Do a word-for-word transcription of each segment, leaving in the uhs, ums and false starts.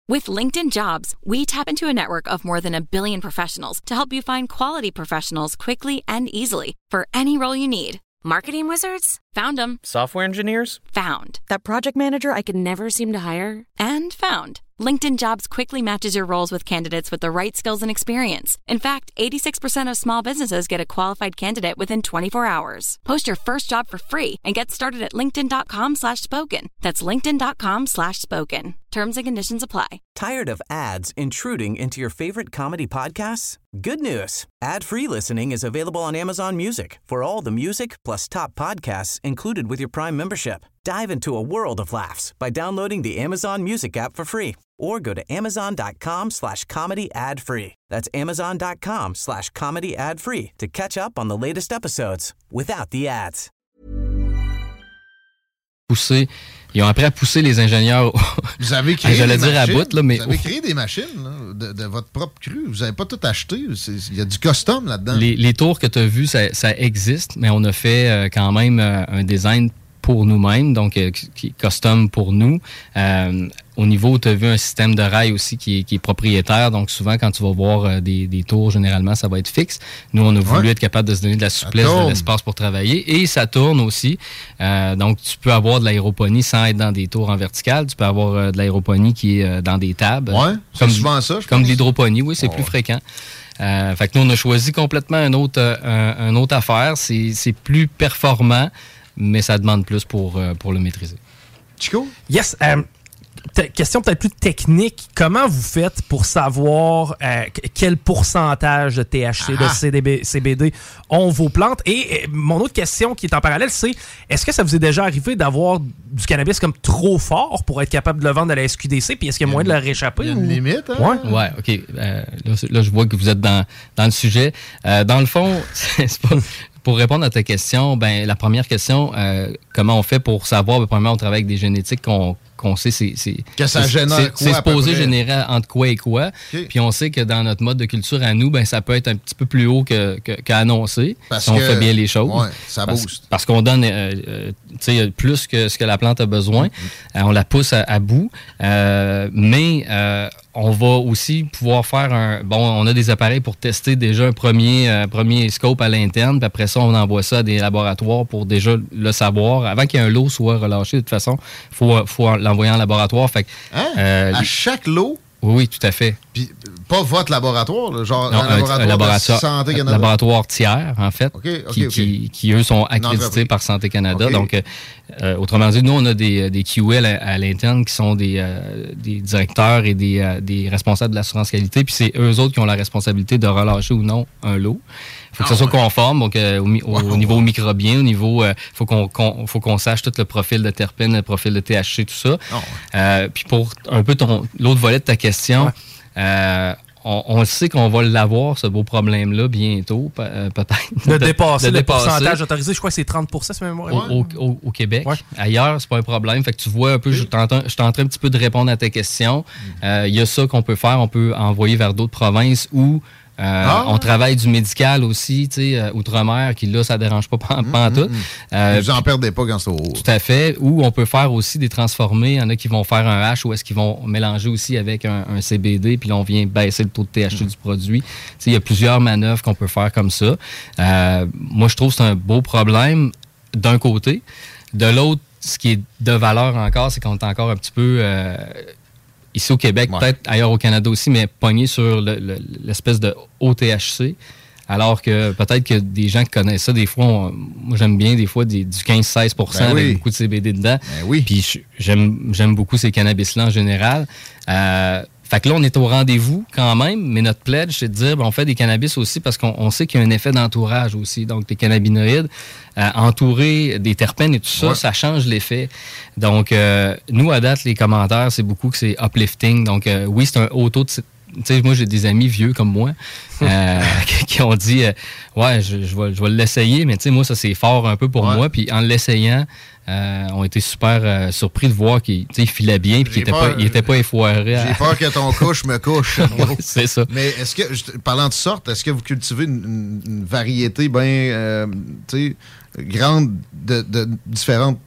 With LinkedIn Jobs, we tap into a network of more than a billion professionals to help you find quality professionals quickly and easily for any role you need. Marketing wizards? Found them. Software engineers? Found. That project manager I could never seem to hire? And found. LinkedIn Jobs quickly matches your roles with candidates with the right skills and experience. In fact, eighty-six percent of small businesses get a qualified candidate within twenty-four hours. Post your first job for free and get started at linkedin.com slash spoken. That's linkedin.com slash spoken. Terms and conditions apply. Tired of ads intruding into your favorite comedy podcasts? Good news. Ad-free listening is available on Amazon Music for all the music plus top podcasts included with your Prime membership. Dive into a world of laughs by downloading the Amazon Music app for free or go to amazon.com slash comedy ad free. That's amazon.com slash comedy ad free to catch up on the latest episodes without the ads. Pousser, ils ont appris à pousser les ingénieurs. Vous avez créé J'allais des dire machines, à bout, là, mais vous avez créé des machines là, de, de votre propre cru. Vous n'avez pas tout acheté. Il y a du custom là-dedans. Les, les tours que tu as vus, ça, ça existe, mais on a fait euh, quand même euh, un design pour nous-mêmes, donc euh, qui est custom pour nous. Euh, au niveau, tu as vu un système de rail aussi qui est, qui est propriétaire, donc souvent quand tu vas voir euh, des, des tours, généralement, ça va être fixe. Nous, on a voulu ouais. être capable de se donner de la souplesse, de l'espace pour travailler, et ça tourne aussi. Euh, donc, tu peux avoir de l'aéroponie sans être dans des tours en vertical. Tu peux avoir euh, de l'aéroponie qui est euh, dans des tables. Ouais, c'est comme, souvent ça, je Comme pense. de l'hydroponie, oui, c'est oh. plus fréquent. Euh, fait que nous, on a choisi complètement un autre, euh, un, un autre affaire. C'est, c'est plus performant, mais ça demande plus pour, euh, pour le maîtriser. Chico? Yes. Um, t- question peut-être plus technique. Comment vous faites pour savoir euh, quel pourcentage de T H C, ah. de C D B, C B D ont vos plantes? Et, et mon autre question qui est en parallèle, c'est est-ce que ça vous est déjà arrivé d'avoir du cannabis comme trop fort pour être capable de le vendre à la S Q D C? Puis est-ce qu'il y a moyen de le réchapper? Il y a une ou... limite, hein? Ouais, ouais, OK. Euh, là, là, je vois que vous êtes dans, dans le sujet. Euh, dans le fond, c'est pas... Pour répondre à ta question, ben la première question, euh, comment on fait pour savoir? Ben, premièrement, on travaille avec des génétiques qu'on, qu'on sait c'est, c'est, que ça c'est, génère c'est, quoi, c'est supposé à peu près? générer entre quoi et quoi. Okay. Puis on sait que dans notre mode de culture à nous, ben ça peut être un petit peu plus haut que, que, qu'à annoncer parce si on que, fait bien les choses. Ouais, ça parce, booste. Parce qu'on donne euh, euh, tu sais, plus que ce que la plante a besoin. Mm-hmm. Euh, on la pousse à, à bout. Euh, mais euh, on va aussi pouvoir faire un... Bon, on a des appareils pour tester déjà un premier, euh, premier scope à l'interne, puis après ça, on envoie ça à des laboratoires pour déjà le savoir. Avant qu'un lot soit relâché, de toute façon, il faut, faut l'envoyer en laboratoire. Fait que, hein? euh, à chaque lot? Oui, oui, tout à fait. Puis pas votre laboratoire, là, genre non, un, un laboratoire, un laboratoire de Santé Canada? Un laboratoire tiers, en fait, okay, okay, qui, okay. Qui, qui, eux, sont accrédités par Santé Canada. Okay. Donc, euh, autrement dit, nous, on a des, des Q L à, à l'interne qui sont des, euh, des directeurs et des, euh, des responsables de l'assurance qualité, puis c'est eux autres qui ont la responsabilité de relâcher ou non un lot. Il faut que ah, ça soit ouais. conforme, donc euh, au, au, wow. au niveau microbien, au niveau, il euh, faut qu'on, qu'on, faut qu'on sache tout le profil de terpène, le profil de T H C, tout ça. Oh, ouais. euh, puis pour un peu ton l'autre volet de ta question, ouais. euh, on, on sait qu'on va l'avoir, ce beau problème-là, bientôt, euh, peut-être. De, de dépasser de le dépasser. Pourcentage autorisé, je crois que c'est trente pour cent, c'est même au, au, au, au Québec. Ouais. Ailleurs, c'est pas un problème. Fait que tu vois un peu, oui. je suis en train un petit peu de répondre à ta question. Il mm. euh, y a ça qu'on peut faire. On peut envoyer vers d'autres provinces où Euh, ah. On travaille du médical aussi, tu sais, euh, outre-mer, qui là, ça dérange pas pas, pas en tout. Euh, vous en perdez pas quand c'est au... Tout à fait. Ou on peut faire aussi des transformés. Il y en a qui vont faire un hash ou est-ce qu'ils vont mélanger aussi avec un, un C B D, puis là, on vient baisser le taux de T H C mm. du produit. Tu sais, il y a plusieurs manœuvres qu'on peut faire comme ça. Euh, moi, je trouve que c'est un beau problème d'un côté. De l'autre, ce qui est de valeur encore, c'est qu'on est encore un petit peu... Euh, ici au Québec, ouais. peut-être ailleurs au Canada aussi, mais pogné sur le, le, l'espèce de haut T H C. Alors que peut-être que des gens qui connaissent ça, des fois, on, moi j'aime bien des fois des, du quinze à seize pour cent ben oui. avec beaucoup de C B D dedans. Ben oui. Puis j'aime, j'aime beaucoup ces cannabis-là en général. Euh, fait que là, on est au rendez-vous quand même, mais notre pledge, c'est de dire, ben, on fait des cannabis aussi parce qu'on on sait qu'il y a un effet d'entourage aussi. Donc, les cannabinoïdes, euh, entourés des terpènes et tout ça, ouais. ça change l'effet. Donc, euh, nous, à date, les commentaires, c'est beaucoup que c'est uplifting. Donc, euh, oui, c'est un haut taux de... Tu sais, moi, j'ai des amis vieux comme moi euh, qui ont dit, euh, ouais, je, je, vais, je vais l'essayer, mais tu sais, moi, ça, c'est fort un peu pour ouais. moi. Puis en l'essayant, euh, on était super euh, surpris de voir qu'il filait bien puis qu'il était pas, il était pas effoiré. À... J'ai peur que ton couche me couche. Ouais, c'est ça. Mais est-ce que, parlant de sorte, est-ce que vous cultivez une, une variété bien, euh, tu sais, grande de, de différentes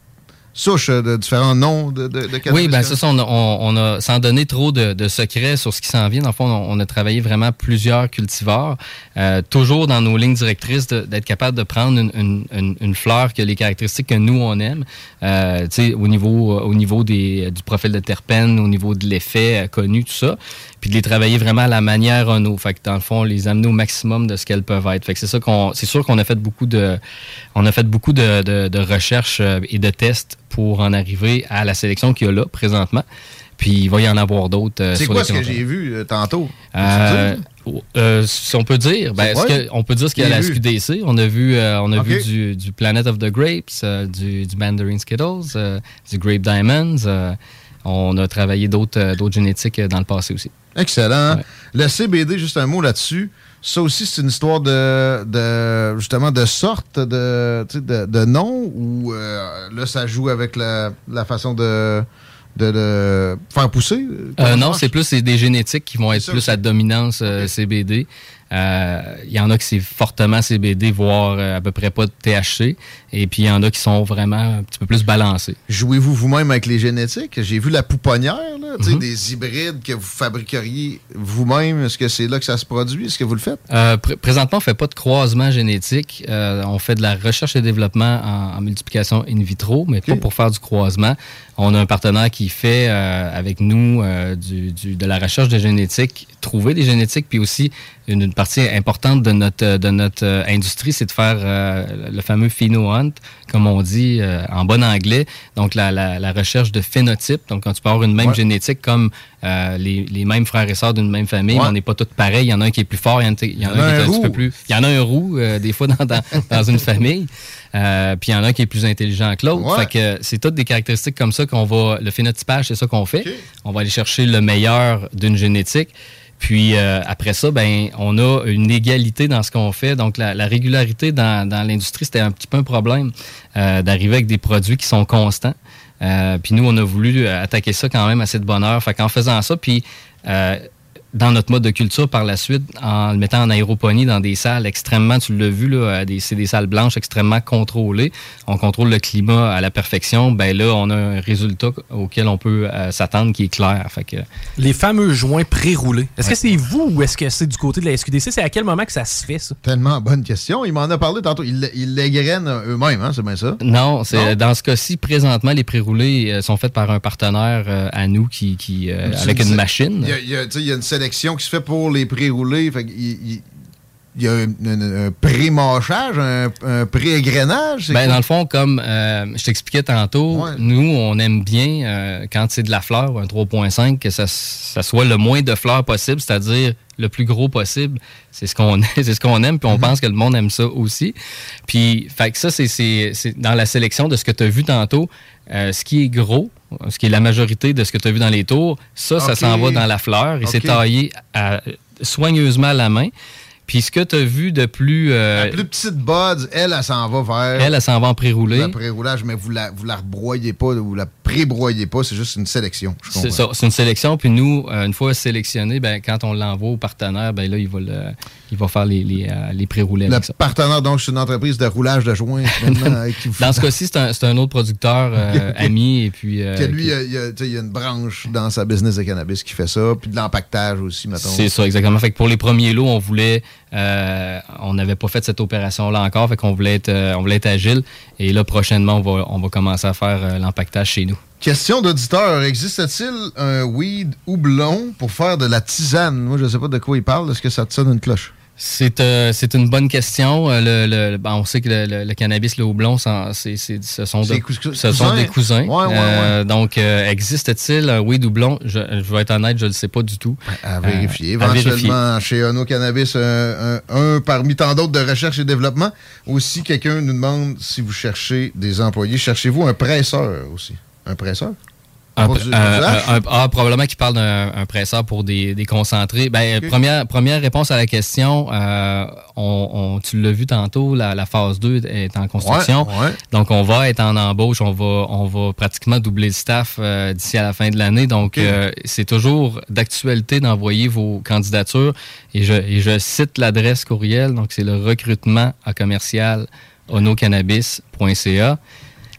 souches, de différents noms de, de, de cannabis. Oui, bien, c'est ça. On a, on, on a, sans donner trop de, de secrets sur ce qui s'en vient, dans le fond, on, on a travaillé vraiment plusieurs cultivars, euh, toujours dans nos lignes directrices de, d'être capable de prendre une, une, une, une fleur qui a les caractéristiques que nous, on aime, euh, tu sais, au niveau, au niveau des, du profil de terpènes, au niveau de l'effet euh, connu, tout ça, puis de les travailler vraiment à la manière Renault. Fait que, dans le fond, les amener au maximum de ce qu'elles peuvent être. Fait que c'est ça qu'on, c'est sûr qu'on a fait beaucoup de, on a fait beaucoup de, de, de recherches et de tests pour en arriver à la sélection qu'il y a là, présentement. Puis il va y en avoir d'autres. Euh, c'est sur quoi les ce que j'ai vu euh, tantôt? Euh, euh, si on peut dire, ben, ce que, on peut dire ce qu'il y a à la S Q D C. On a vu, euh, on a okay. vu du, du Planet of the Grapes, euh, du, du Mandarin Skittles, euh, du Grape Diamonds. Euh, on a travaillé d'autres, euh, d'autres génétiques dans le passé aussi. Excellent. Ouais. Le C B D, juste un mot là-dessus. Ça aussi, c'est une histoire de, de justement, de sorte, de, de, de nom, ou euh, là, ça joue avec la, la façon de, de, de faire pousser? Euh, non, c'est plus c'est des génétiques qui vont être ça, plus c'est... à dominance euh, okay. C B D. Il euh, y en a qui c'est fortement C B D, voire euh, à peu près pas de T H C. Et puis, il y en a qui sont vraiment un petit peu plus balancés. Jouez-vous vous-même avec les génétiques? J'ai vu la pouponnière, là, mm-hmm. des hybrides que vous fabriqueriez vous-même. Est-ce que c'est là que ça se produit? Est-ce que vous le faites? Euh, pr- présentement, on ne fait pas de croisement génétique. Euh, on fait de la recherche et développement en, en multiplication in vitro, mais okay. pas pour faire du croisement. On a un partenaire qui fait euh, avec nous euh, du, du, de la recherche de génétique, trouver des génétiques, puis aussi une, une partie importante de notre, de notre euh, industrie, c'est de faire euh, le fameux pheno-hunt, comme on dit euh, en bon anglais. Donc, la, la, la recherche de phénotypes. Donc, quand tu peux avoir une même ouais. génétique comme euh, les, les mêmes frères et sœurs d'une même famille, ouais. mais on n'est pas tous pareils. Il y en a un qui est plus fort, il y en a, il y en a un qui est un, un petit peu plus... Il y en a un roux, euh, des fois, dans, dans, dans une famille. Euh, puis il y en a un qui est plus intelligent que l'autre. Ouais. Fait que c'est toutes des caractéristiques comme ça qu'on va... Le phénotypage, c'est ça qu'on fait. Okay. On va aller chercher le meilleur d'une génétique. Puis euh, après ça, ben on a une égalité dans ce qu'on fait. Donc la, la régularité dans, dans l'industrie, c'était un petit peu un problème euh, d'arriver avec des produits qui sont constants. Euh, puis nous, on a voulu attaquer ça quand même assez de bonne heure. Fait qu'en faisant ça, puis euh, dans notre mode de culture par la suite, en le mettant en aéroponie dans des salles extrêmement, tu l'as vu, là, des, c'est des salles blanches extrêmement contrôlées. On contrôle le climat à la perfection. Ben là, on a un résultat auquel on peut euh, s'attendre qui est clair. Fait que... Les fameux joints pré-roulés. Est-ce ouais. que c'est vous ou est-ce que c'est du côté de la S Q D C? C'est à quel moment que ça se fait, ça? Tellement bonne question. Il m'en a parlé tantôt. Ils il l'égrènent eux-mêmes, hein? C'est bien ça? Non, c'est non? Dans ce cas-ci, présentement, les pré-roulés euh, sont faits par un partenaire euh, à nous qui, qui euh, avec une machine. Il y a, il y a, il y a une sélection qui se fait pour les pré-roulés. Fait il, il, il y a un, un, un pré-mâchage, un, un pré-égrenage. Ben, dans le fond, comme euh, je t'expliquais tantôt, ouais. nous, on aime bien, euh, quand c'est de la fleur, un trois virgule cinq, que ça, ça soit le moins de fleurs possible, c'est-à-dire le plus gros possible. C'est ce qu'on, c'est ce qu'on aime, puis on mm-hmm. pense que le monde aime ça aussi. Puis, fait que ça, c'est, c'est, c'est dans la sélection de ce que tu as vu tantôt, euh, ce qui est gros, ce qui est la majorité de ce que tu as vu dans les tours, ça, okay. ça s'en va dans la fleur et okay. c'est taillé à, soigneusement à la main. Puis ce que tu as vu de plus... Euh, la plus petite buds, elle, elle s'en va vers... Elle, elle s'en va en pré-roulé. Le pré-roulage, mais vous la, vous la rebroyez pas, vous la pré-broyez pas, c'est juste une sélection. Je c'est ça, c'est une sélection. Puis nous, euh, une fois sélectionné, ben, quand on l'envoie au partenaire, ben là, il va, le, il va faire les, les, euh, les pré-roulés le avec ça. Partenaire, donc, c'est une entreprise de roulage de joints. Dans ce cas-ci, c'est un, c'est un autre producteur euh, ami. Et puis, euh, que lui, qui... il, y a, il y a une branche dans sa business de cannabis qui fait ça, puis de l'empaquetage aussi, mettons. C'est ça, exactement. Fait que pour les premiers lots, on voulait... Euh, on n'avait pas fait cette opération-là encore, fait qu'on voulait être, euh, on voulait être agile. Et là, prochainement, on va, on va commencer à faire euh, l'empaquetage chez nous. Question d'auditeur. Existe-t-il un weed houblon pour faire de la tisane? Moi, je ne sais pas de quoi il parle. Est-ce que ça te sonne une cloche? C'est, euh, c'est une bonne question. Le, le, ben on sait que le, le, le cannabis, le houblon, c'est, c'est, ce, sont, de, cous- ce sont des cousins. Ouais, ouais, euh, ouais. Donc, euh, existe-t-il un weed houblon? Je, je vais être honnête, je ne le sais pas du tout. À vérifier. Euh, Éventuellement, à vérifier. Chez Ono Cannabis, un, un, un parmi tant d'autres de recherche et développement. Aussi, quelqu'un nous demande si vous cherchez des employés. Cherchez-vous un presseur aussi? Un presseur? Un, du, euh, un, un, ah, probablement qu'il parle d'un un presseur pour des, des concentrés. Ben, okay. première, première réponse à la question, euh, on, on, tu l'as vu tantôt, la, la phase deux est en construction. Ouais, ouais. Donc, on va être en embauche. On va, on va pratiquement doubler le staff euh, d'ici à la fin de l'année. Donc, okay. euh, c'est toujours d'actualité d'envoyer vos candidatures. Et je, et je cite l'adresse courriel. Donc, c'est le recrutement à commercial onocannabis point c a.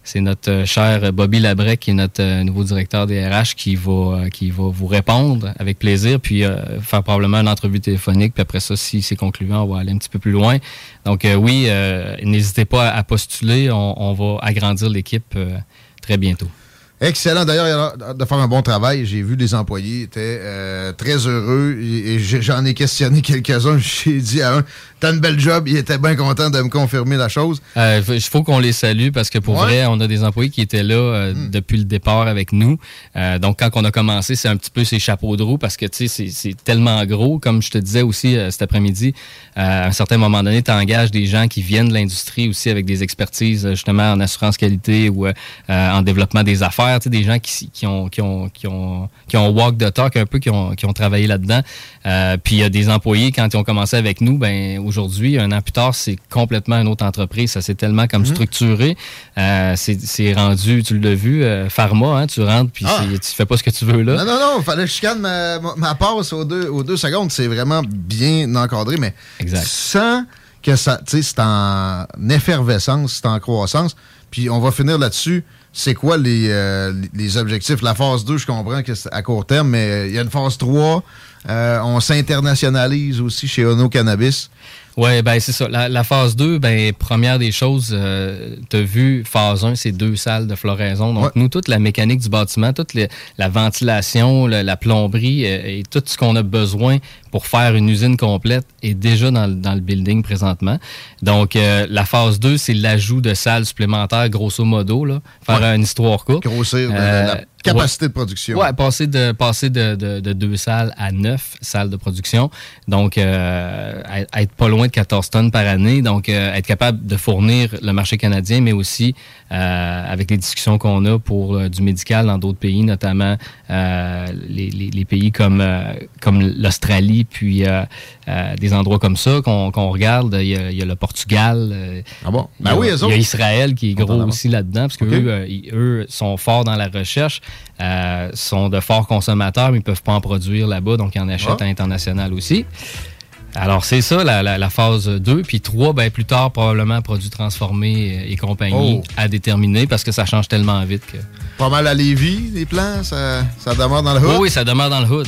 c'est notre euh, cher Bobby Labrec, qui est notre euh, nouveau directeur des R H, qui va, euh, qui va vous répondre avec plaisir, puis euh, faire probablement une entrevue téléphonique. Puis après ça, si c'est concluant, on va aller un petit peu plus loin. Donc euh, oui, euh, n'hésitez pas à, à postuler. On, on va agrandir l'équipe euh, très bientôt. Excellent. D'ailleurs, il a l'air de faire un bon travail. J'ai vu les employés étaient euh, très heureux et, et j'en ai questionné quelques-uns. J'ai dit à un, t'as une belle job. Il était bien content de me confirmer la chose. Il euh, faut qu'on les salue parce que pour ouais. vrai, on a des employés qui étaient là euh, mm. depuis le départ avec nous. Euh, donc, quand on a commencé, c'est un petit peu ces chapeaux de roue parce que, tu sais, c'est, c'est tellement gros. Comme je te disais aussi euh, cet après-midi, euh, à un certain moment donné, tu engages des gens qui viennent de l'industrie aussi avec des expertises, justement, en assurance qualité ou euh, en développement des affaires. Tu sais, des gens qui, qui ont qui ont qui ont qui ont walk the talk un peu, qui ont qui ont travaillé là-dedans. Euh, puis il y a des employés quand ils ont commencé avec nous, ben aujourd'hui, un an plus tard, c'est complètement une autre entreprise. Ça s'est tellement comme mmh. structuré. Euh, c'est, c'est rendu, tu l'as vu, euh, pharma, hein, tu rentres puis ah. tu fais pas ce que tu veux là. Non non non, fallait que je chicane ma, ma, ma passe aux deux aux deux secondes. C'est vraiment bien encadré, mais exact. Sans que ça, tu sais, c'est en effervescence, c'est en croissance. Puis on va finir là-dessus. C'est quoi les, euh, les objectifs? La phase deux, je comprends que c'est à court terme, mais il y a une phase trois. Euh, on s'internationalise aussi chez Ono Cannabis. Oui, ben c'est ça. La, la phase deux, ben première des choses, euh, tu as vu, phase un, c'est deux salles de floraison. Donc, ouais. nous, toute la mécanique du bâtiment, toute les, la ventilation, le, la plomberie euh, et tout ce qu'on a besoin pour faire une usine complète est déjà dans, dans le building présentement. Donc, euh, la phase deux, c'est l'ajout de salles supplémentaires, grosso modo, là. Faire ouais. une histoire courte. Grossir de, euh, la capacité ouais. de production. Oui, passer, de, passer de, de, de deux salles à neuf salles de production. Donc, euh, être pas loin de quatorze tonnes par année. Donc, euh, être capable de fournir le marché canadien, mais aussi euh, avec les discussions qu'on a pour euh, du médical dans d'autres pays, notamment euh, les, les, les pays comme, euh, comme l'Australie, puis euh, euh, des endroits comme ça qu'on, qu'on regarde. Il y, a, il y a le Portugal. Euh, ah bon? Ben il y a, oui, il y a Israël qui est gros aussi là-dedans, parce qu'eux okay. eux sont forts dans la recherche, euh, sont de forts consommateurs, mais ils ne peuvent pas en produire là-bas, donc ils en achètent ah. à l'international aussi. Alors, c'est ça, la, la, la phase deux. Puis trois, ben plus tard, probablement produits transformés et compagnie oh. à déterminer parce que ça change tellement vite que... Pas mal à Lévis, les plans? Ça, ça demeure dans le hood? Oh, oui, ça demeure dans le hood.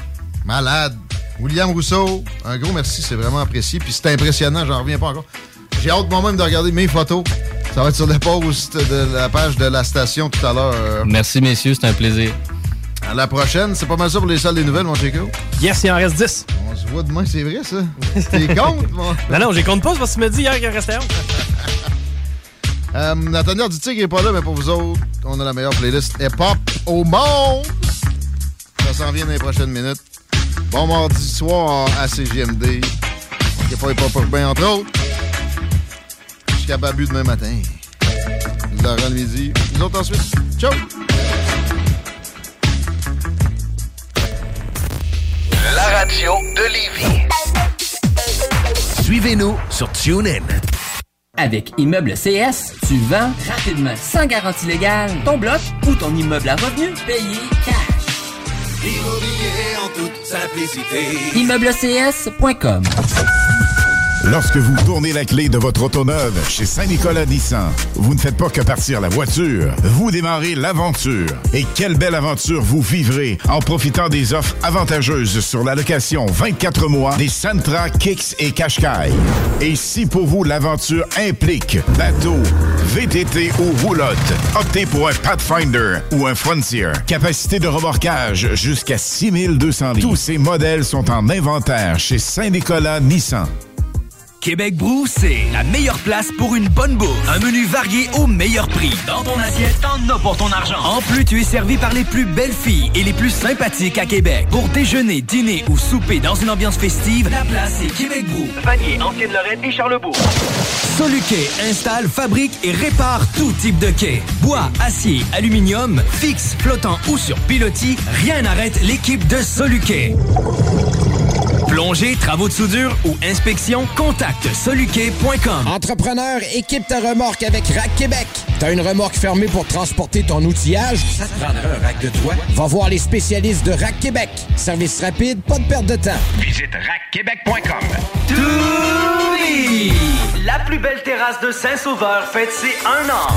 Malade. William Rousseau, un gros merci, c'est vraiment apprécié. Puis c'est impressionnant, j'en reviens pas encore. J'ai hâte moi-même de regarder mes photos. Ça va être sur le post de la page de la station tout à l'heure. Merci, messieurs, c'est un plaisir. À la prochaine, c'est pas mal ça pour les salles des nouvelles, mon Chico. Yes, il en reste dix. On se voit demain, c'est vrai, ça. T'es compte, mon... Non, non, j'y compte pas, c'est parce que tu me dis hier qu'il en restait onze. euh, Nathaniel du Tigre est pas là, mais pour vous autres, on a la meilleure playlist hip-hop au monde. Ça s'en vient dans les prochaines minutes. Bon mardi soir à C J M D. Il n'y a pas hip-hop urbain, entre autres. Jusqu'à Babu demain matin. Laurent le midi. Nous autres ensuite. Ciao! La radio de Lévis. Suivez-nous sur TuneIn. Avec Immeuble C S, tu vends rapidement, sans garantie légale, ton bloc ou ton immeuble à revenus payé cash. Immobilier en toute simplicité. immeuble c s point com. Lorsque vous tournez la clé de votre auto neuve chez Saint-Nicolas Nissan, vous ne faites pas que partir la voiture, vous démarrez l'aventure. Et quelle belle aventure vous vivrez en profitant des offres avantageuses sur la location vingt-quatre mois des Sentra, Kicks et Qashqai. Et si pour vous l'aventure implique bateau, V T T ou roulotte, optez pour un Pathfinder ou un Frontier. Capacité de remorquage jusqu'à six mille deux cents livres. Tous ces modèles sont en inventaire chez Saint-Nicolas Nissan. Québec Brou, c'est la meilleure place pour une bonne bouffe. Un menu varié au meilleur prix. Dans ton assiette, t'en as pour ton argent. En plus, tu es servi par les plus belles filles et les plus sympathiques à Québec. Pour déjeuner, dîner ou souper dans une ambiance festive, la place est Québec Brou. Vanier, Ancienne-Lorraine et Charlebourg. Soluquet installe, fabrique et répare tout type de quai. Bois, acier, aluminium, fixe, flottant ou sur pilotis, rien n'arrête l'équipe de Soluquet. Plongée, travaux de soudure ou inspection, contacte soluquet point com. Entrepreneur, équipe ta remorque avec Rack Québec. T'as une remorque fermée pour transporter ton outillage? Ça te prendra un rack de toi? Va voir les spécialistes de Rack Québec. Service rapide, pas de perte de temps. Visite rack québec point com. Tout La plus belle terrasse de Saint-Sauveur fête ses un an.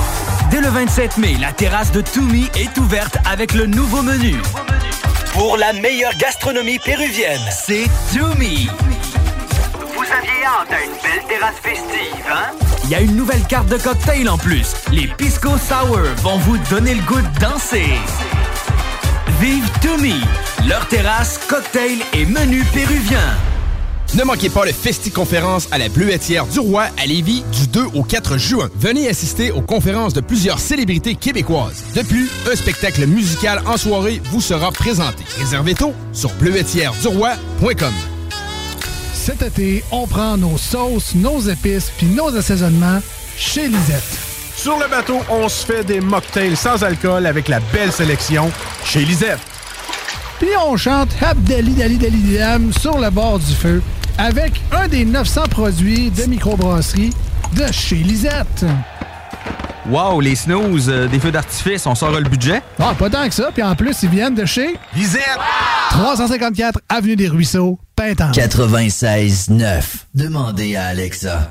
Dès le vingt-sept mai, la terrasse de Tumi est ouverte avec le nouveau menu. Pour la meilleure gastronomie péruvienne, c'est Tumi. Vous aviez hâte à une belle terrasse festive, hein? Il y a une nouvelle carte de cocktail en plus. Les Pisco Sour vont vous donner le goût de danser. Vive Tumi, leur terrasse, cocktail et menu péruvien. Ne manquez pas le Festi-conférence à la Bleuetière du Roi à Lévis du deux au quatre juin. Venez assister aux conférences de plusieurs célébrités québécoises. De plus, un spectacle musical en soirée vous sera présenté. Réservez tôt sur bleuetière du roi point com. Cet été, on prend nos sauces, nos épices puis nos assaisonnements chez Lisette. Sur le bateau, on se fait des mocktails sans alcool avec la belle sélection chez Lisette. Puis on chante Abdali Dali Dali Dam sur le bord du feu avec un des neuf cents produits de microbrasserie de chez Lisette. Wow, les snooze, euh, des feux d'artifice, on sort le budget? Ah, pas tant que ça. Puis en plus, ils viennent de chez Lisette. trois cent cinquante-quatre Avenue des Ruisseaux, Pintendre. quatre-vingt-seize neuf. Demandez à Alexa.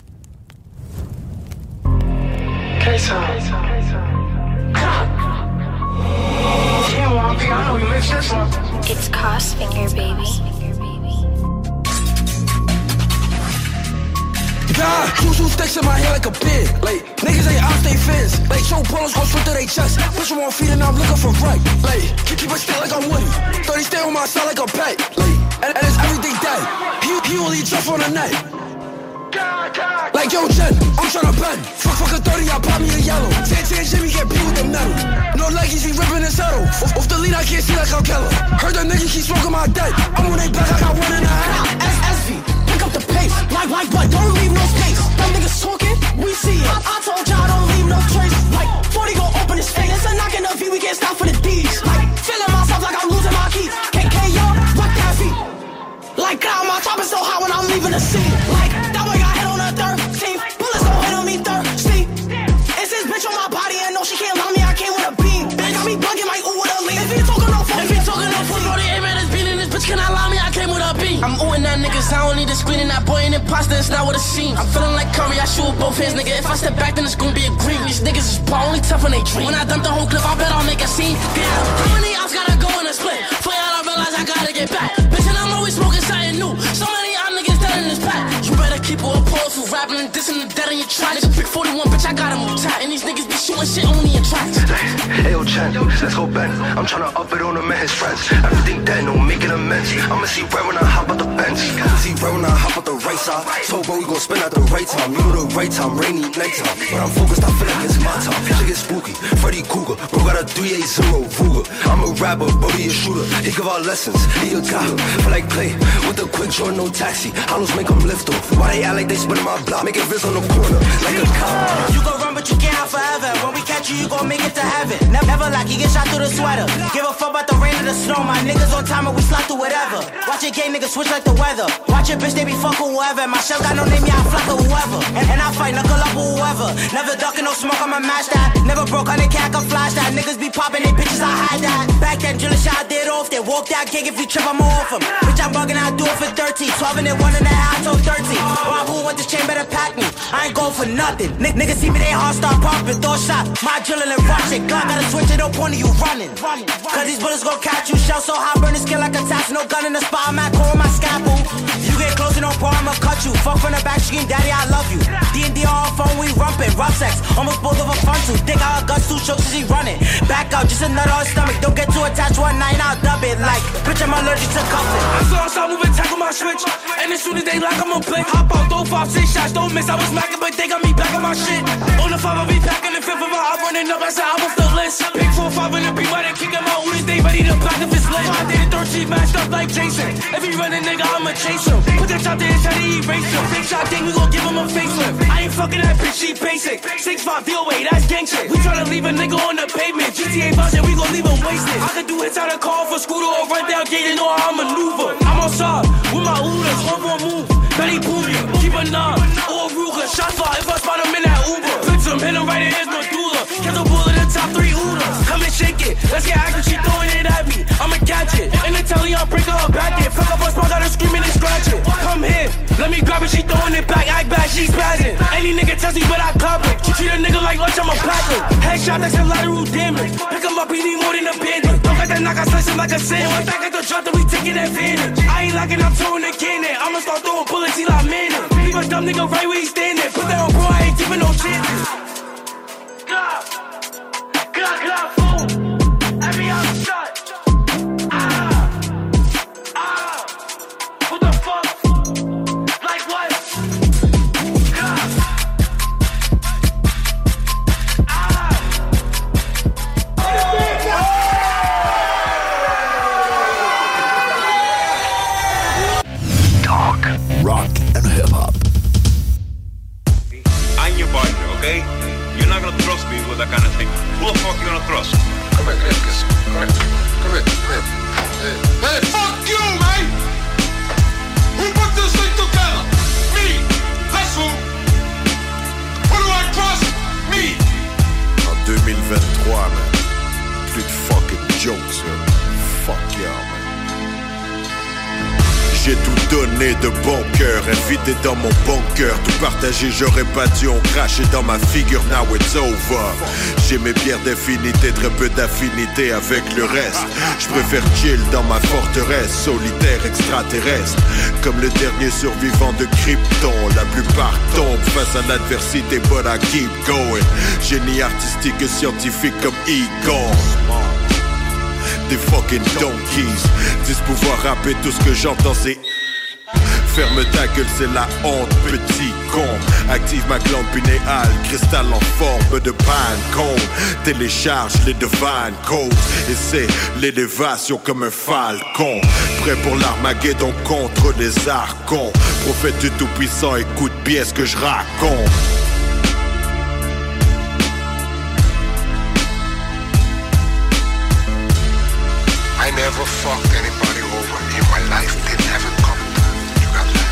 It's Crossfinger, baby. God, who's who sticks in my head like a pig? Like, niggas ain't out they fins. Like, show pullers go straight to they chest. Push them on feet and I'm looking for right. Like, keep it still like I'm Woody. thirty stay on my side like a pet. Like, and, and it's everything dead. He, he only drop on the net. Like, yo, Jen, I'm tryna bend. Fuck, fuck a thirty, I pop me a yellow. ten ten Jimmy get beat with the metal. No leggies, he ripping his settle. Off, off the lead, I can't see like I'm Keller. Heard the nigga keep smoking my dead. I'm on they back, I got one and a half. S S V, pick up the pace. Like, like, what? Don't leave no space. Them niggas talking, we see it. I, I told y'all, don't leave no trace. Like, forty gon' open his face. It's a knock in the V, we can't stop for the D's. Like, feeling myself like I'm losing my keys. K K, yo, rock that V. Like, God, my top is so high when I'm leaving the scene. Like, that boy got hit on the thirteenth. Bullets don't hit on me thirsty. It's this bitch on my body and no, she can't love me. I came with a beam. Bitch got me bugging like, ooh, with a lean. If he talking no phone, if he talking no phone, Brody, aim at his beat in this bitch cannot lie me. I came with a beam. I'm oohing that niggas, I don't need a screen and that boy ain't imposter, it's not what it seems. I'm feeling like Curry, I shoot with both hands, nigga. If I step back, then it's gonna be a green. These niggas is ball, only tough when they dream. When I dump the whole clip, I bet I'll make a scene. Damn, how many outs gotta go in a split? For y'all, I realize I gotta get back. Bitch, and I'm always smoking something new. So many y'all niggas dead in this pack. You better keep a pause for rapping and dissing the dead in your track. Nigga, big forty-one, bitch, I got him tight. And these niggas be shooting shit only in tracks. Hey, yo, Chen, let's go Ben. I'm tryna up it on him and his friends. Everything dead, no making amends. I'ma see red when I hop out the bench. I'ma see red when I hop out the right side. So, bro, we gon' spin at the right time. You know the right time, rainy nighttime. But I'm focused, I feel like it's my time. Shit get spooky, Freddy Cougar. Bro got a three eight zero Ruger. I'm a rapper, bro, he a shooter. He give out lessons, he a guy. Feel like play with a quick draw, no taxi. Hollows make them lift off. Why they act like they spinning my block? Make it Riz on the corner, like a cop. You gon' run, but you can't hide forever. When we catch you, you gon' make it to heaven. Never, never like you get shot through the sweater. Give a fuck about the rain or the snow. My niggas on time and we slide through whatever. Watch your game, niggas switch like the weather. Watch your bitch, they be fucking whoever. My shell got no name, yeah, I flock to whoever. And, and I fight, knuckle up with whoever. Never ducking no smoke, I'ma match that. Never broke on the cat, I can flash that. Niggas be popping, they bitches, I hide that. Back then, drill a shot, I did off. They walk that gig, if you trip, I'm off them. Bitch, I'm bugging, I do it for thirty. twelve and then one and a half, so thirty. Well, who want this chain, better pack me. I ain't going for nothing. N- niggas see me, they heart start pumping. Throw shot, my adrenaline rushing. Glock gotta switch it, no point of you running. Cause these bullets gon' catch you. Shell so hot, burn the skin like a tax. No gun in the spot, I'm at core with my scalpel. You get close and no pour, I'ma cut you. Fuck from the back, scream, daddy, I love you. D and D on phone, we rumpin'. Rough sex, almost both of a fun too. Think our guts too chokes as he running. Back out, just a nut on his stomach. Don't get too attached one night, I'll dub it. Like, bitch, I'm allergic to cuffing. I saw outside moving, tackle my switch. And as soon as they lock, I'ma play. Hop out, throw five, six shots, don't miss. I was smacking, but they got me back on my shit. On the five, I'll be packing the fifth of my I'm running up, I said I'm off the list. Pick four, five in the beat, but they kick him out. Who this day, ready to back if it's lit. I did it thirteen, matched up like Jason. If he running, nigga, I'ma chase him. Put that shot there and try to erase him. Big shot thing, we gon' give him a facelift. I ain't fucking that bitch, she basic. six five D O A, that's gang shit. We tryna leave a nigga on the pavement. G T A bounce, we gon' leave him wasted. I could do hits out of call for scooter or run down gate and know how I maneuver. I'm on side with my Ulas, one more move. Betty Boomy, keep a nine, or a Ruger. Shot fire if I spot him in that Uber. Fix him, hit him right in his medulla. Catch a bullet in the top three Udas. Come and shake it, let's get active, she throwing it at me. I'ma catch it, in the telly, I'll break her back it. Fuck up a spot, got her screaming and scratching. Come here, Let me grab it, she throwing it back, act bad, she spazzing. Any nigga test me, but I cop it. She treat a nigga like lunch, I'm a packer. Headshot, that's a lot of root damage. Pick him up, he need more than a bandit. Don't got that knock, I slice him like a sandwich. Back at the truck, then we taking advantage. I ain't locking, I'm throwing the cannon. I'ma start throwing bullets till I'm in it. Leave a dumb nigga right where he standing. Put that on bro, I ain't giving no chances. God, God, God, fool. Every other shot. Ah, ah. What the fuck? Like what? God. Ah. Talk, rock, and hip-hop. I'm your partner, okay? You're not gonna trust me with that kind of thing. Who the fuck you gonna trust? Come here, come here, come here, come here, come here. Hey, hey, fuck you, man! Who put this thing together? Me! That's who! Who do I trust? Me! En deux mille vingt-trois, man. Plus de fucking jokes, yo. Fuck yeah, man. J'ai tout donné de bon cœur, invité dans mon bunker, tout partagé, j'aurais pas dû, on crachait dans ma figure, now it's over. J'ai mes pierres d'affinité, très peu d'affinité avec le reste. Je préfère chill dans ma forteresse, solitaire extraterrestre. Comme le dernier survivant de Krypton, la plupart tombent face à l'adversité, but I keep going. Génie artistique et scientifique comme Egon. Des fucking donkeys disent pouvoir rapper, tout ce que j'entends c'est ferme ta gueule, c'est la honte, petit con. Active ma glande pinéale, cristal en forme de Pine-Cone. Télécharge les divine codes et c'est l'élévation comme un falcon. Prêt pour l'Armageddon contre les archons. Prophète du tout-puissant, écoute bien ce que je raconte. I never fucked anybody over in my life. Didn't have it coming. You got that?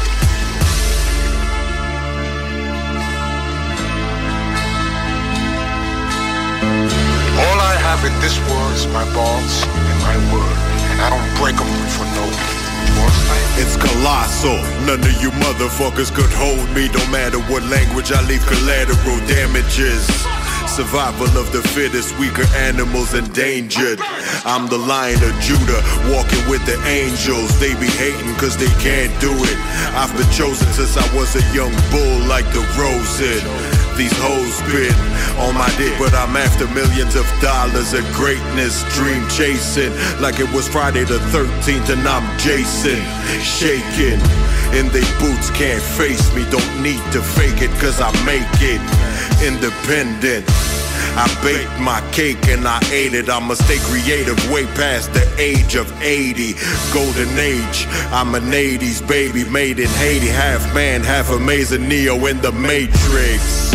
All I have in this world is my balls and my word, and I don't break them for no. It's colossal. None of you motherfuckers could hold me. No matter what language, I leave collateral damages. Survival of the fittest, weaker animals endangered. I'm the Lion of Judah, walking with the angels. They be hating cause they can't do it. I've been chosen since I was a young bull like the Rosen. These hoes been on my dick, but I'm after millions of dollars of greatness. Dream chasing like it was Friday the thirteenth and I'm Jason. Shaking in they boots, can't face me. Don't need to fake it cause I make it. Independent, I baked my cake and I ate it. I'ma stay creative way past the age of eighty. Golden age, I'm an eighties baby made in Haiti. Half man, half amazing, Neo in the Matrix.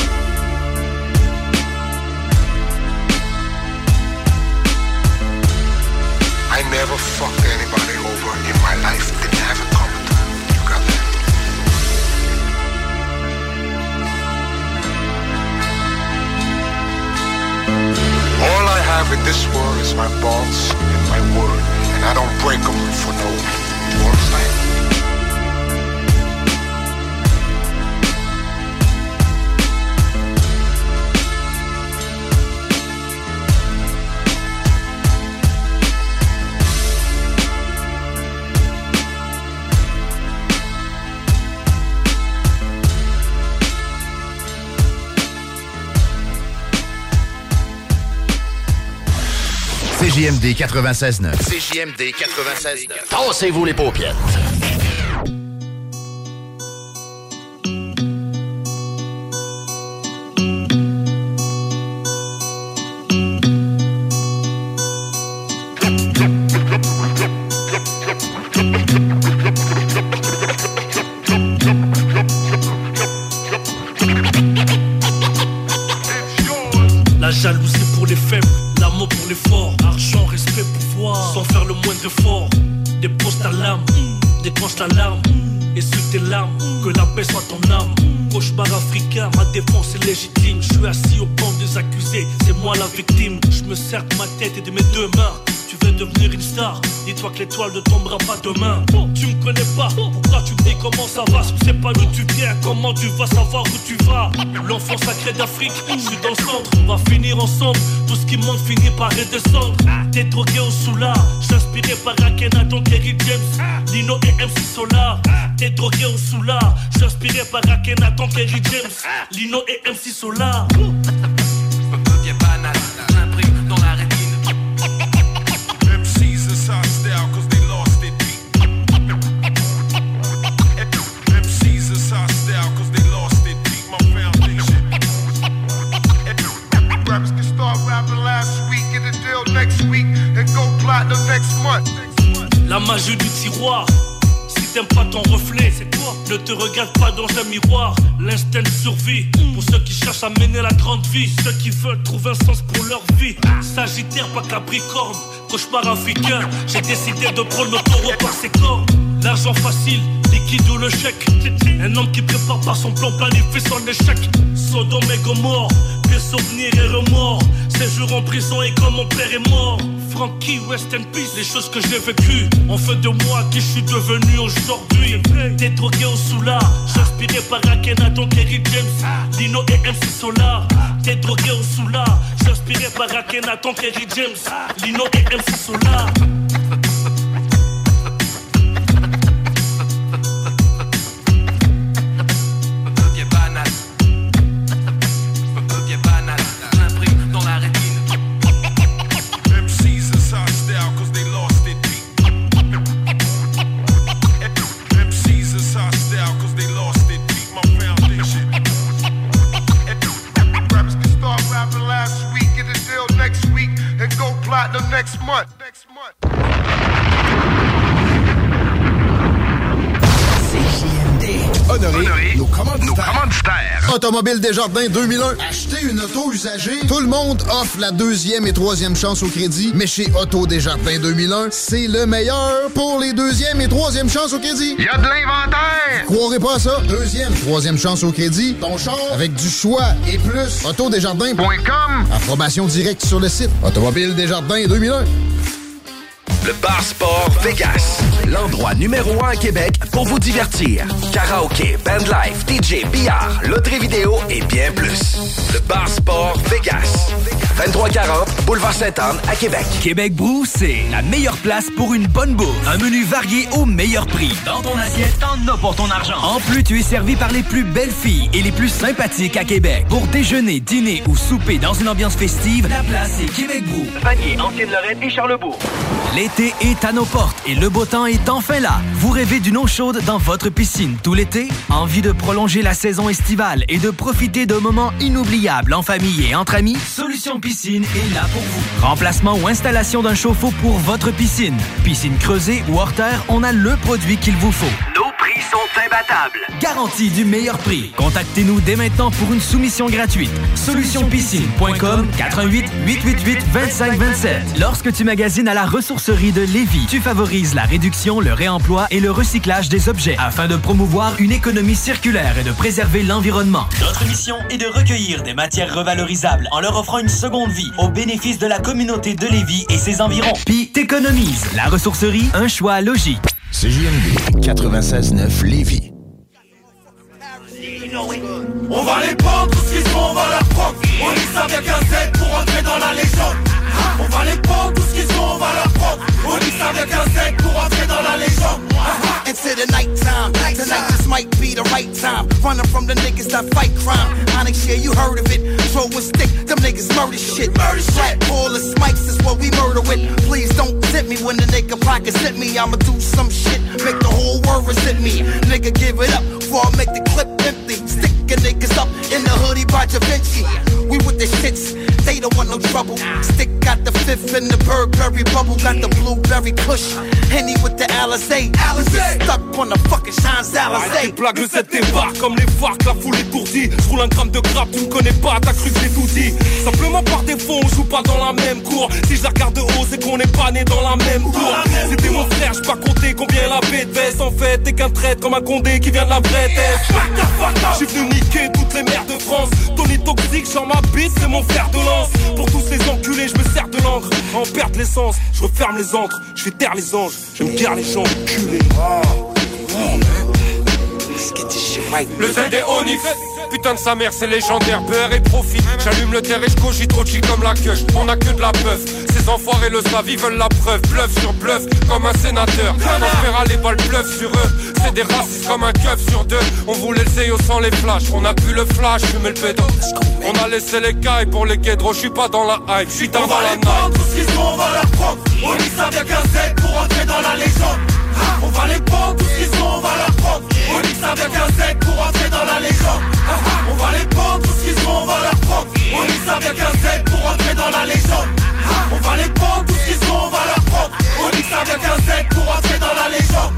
I never fucked anybody over in my life. Didn't have it coming. You got that? All I have in this world is my balls and my word, and I don't break them for no. You understand? C J M D quatre-vingt-seize neuf. C J M D quatre-vingt-seize neuf. Tassez-vous les paupières. La jalousie pour les faibles, l'amour pour les forts. Argent, respect, pouvoir, sans faire le moindre effort. Dépose ta lame, déclenche ta larme, et sur tes larmes, que la paix soit ton âme. Cauchemar africain, ma défense est légitime. Je suis assis au banc des accusés, c'est moi la victime. Je me sers de ma tête et de mes deux mains. Tu veux devenir une star, dis-toi que l'étoile ne tombera pas demain. Tu me connais pas, pourquoi tu me dis comment ça va? Si c'est pas d'où tu viens, comment tu vas savoir où tu vas? L'enfant sacré d'Afrique, je suis dans le centre. On va finir ensemble, tout ce qui monte finit par redescendre. T'es drogué au soulard, j'suis inspiré par Akhenaton, Kerry James, Lino et M C Solar. T'es drogué au soulard, j'suis inspiré par Akhenaton, Kerry James, Lino et M C Solar. Bien banal, l'imprime dans la rétine. M C's is hostile cause they lost it deep. M C's is hostile cause they lost it deep, my foundation. Rappers can start rapping last week, get a deal next week, and go platinum next month. La magie du tiroir. Si t'aimes pas ton reflet, c'est toi. Ne te regarde pas dans un miroir. L'instinct de survie pour ceux qui cherchent à mener la grande vie, ceux qui veulent trouver un sens pour leur vie. Sagittaire, pas Capricorne, cauchemar africain. J'ai décidé de prendre le taureau par ses cornes. L'argent facile, liquide ou le chèque. Un homme qui prépare par son plan planifie son échec. Sodome et Gomorre, des souvenirs et remords. Séjour en prison et comme mon père est mort. Frankie, rest in peace, les choses que j'ai vécues ont fait de moi qui je suis devenu aujourd'hui. T'es drogué au soulard, j'inspiré par Akhenaton, Kerry James, Lino et M C Solar. T'es drogué au soulard, j'inspiré par Akhenaton, Kerry James, Lino et M C Solar. Platinum next month. Next month. C J M D. Honoré, Honoré nos commanditaires. Nos commanditaires. Automobile Desjardins deux mille un. Acheter une auto usagée. Tout le monde offre la deuxième et troisième chance au crédit. Mais chez Auto Desjardins deux mille un, c'est le meilleur pour les deuxième et troisième chances au crédit. Il y a de l'inventaire. Croirez pas à ça. Deuxième, troisième chance au crédit. Ton char avec du choix et plus. Autodesjardins point com. Approbation directe sur le site. Automobile Desjardins deux mille un. Le Bar Sport Vegas, l'endroit numéro un à Québec pour vous divertir. Karaoké, bandlife, D J, billard, loterie vidéo et bien plus. Le Bar Sport Vegas, vingt-trois quarante Boulevard Sainte-Anne à Québec. Québec Brou, c'est la meilleure place pour une bonne bouffe. Un menu varié au meilleur prix. Dans ton assiette, t'en as pour ton argent. En plus, tu es servi par les plus belles filles et les plus sympathiques à Québec. Pour déjeuner, dîner ou souper dans une ambiance festive, la place est Québec Brou. Vanier, Ancienne-Lorraine et Charlebourg. L'été est à nos portes et le beau temps est enfin là. Vous rêvez d'une eau chaude dans votre piscine tout l'été? Envie de prolonger la saison estivale et de profiter de moments inoubliables en famille et entre amis? Solution Piscine est là pour vous. Remplacement ou installation d'un chauffe-eau pour votre piscine. Piscine creusée ou hors terre, on a le produit qu'il vous faut. Nos prix sont imbattables. Garantie du meilleur prix. Contactez-nous dès maintenant pour une soumission gratuite. solution piscine point com quatre-vingt-huit huit huit huit vingt-cinq vingt-sept. Lorsque tu magasines à la ressourcerie de Lévis, tu favorises la réduction, le réemploi et le recyclage des objets afin de promouvoir une économie circulaire et de préserver l'environnement. Notre mission est de recueillir des matières revalorisables en leur offrant une seconde vie au bénéfice de la communauté de Lévis et ses environs. Puis t'économises. La ressourcerie, un choix logique. C J M D quatre-vingt-seize neuf Lévis. On va les prendre, tout ce qu'ils sont, on va leur prendre. On dit ça avec un Z pour entrer dans la légende. On va les prendre, tout ce qu'ils sont, on va leur prendre. On dit ça avec un Z pour entrer dans la légende. Into the nighttime, tonight this might be the right time. Running from the niggas that fight crime. Onyx, yeah, you heard of it. Throw a stick, them niggas murder shit. Murder shit. All the smikes is what we murder with. Please don't tip me when the nigga pockets hit me. I'ma do some shit, make the whole world resent me. Nigga, give it up before I make the clip empty. Sticking niggas up in the hoodie by Da Vinci. We with the shits, they don't want no trouble. Stick got the fifth in the Burberry bubble, got the blueberry kush. Henny with the Alizé. Alizé. Stuck on the fucking Champs Alizé. Plaque le set débarque comme les varques, la foule étourdie. J'roule un gramme de grappe, tu me connais pas, t'as cru que j'ai tout dit. Simplement par défaut, on joue pas dans la même cour. Si je la regarde de haut, c'est qu'on n'est pas né dans la même tour. C'était mon frère, j'peux pas compter combien la bête baisse. En fait, t'es qu'un traître comme un condé qui vient de la vraie tête. J'suis venu niquer toutes les mères de France. Tony toxique, genre ma bite, c'est mon fer de lance. Pour tous les enculés, j'me sers de lance. l'encre, en perdre l'essence. Je referme les encres, je fais taire les anges. Je me guerre les gens, culés. Oh, oh, man. Let's get this shit right. Le Z est Onif. Putain de sa mère, c'est légendaire, beurre et profit. J'allume le terre et je cogite trop chic comme la queue. On a que de la peuf. Ces enfoirés le savent, ils veulent la preuve. Bluff sur bluff, comme un sénateur. On verra les balles bluff sur eux. C'est des racistes comme un keuf sur deux. On voulait le C E O sans les flashs. On a pu le flash, fumer le pédo. On a laissé les cailles pour les guédros. J'suis pas dans la hype, j'suis dans, dans la night. Tout ce qu'ils sont, on va leur prendre. On dit ça bien qu'un Z pour entrer dans la légende. On va les prendre, tout ce qu'ils sont, on va leur prendre. On dit ça bien qu'un Z pour entrer dans la légende. On va les prendre, tout ce qu'ils sont, on va leur prendre. On dit ça bien qu'un Z pour entrer dans la légende. On va les prendre, tout ce qu'ils sont, on va leur prendre. On dit ça bien qu'un Z pour entrer dans la légende.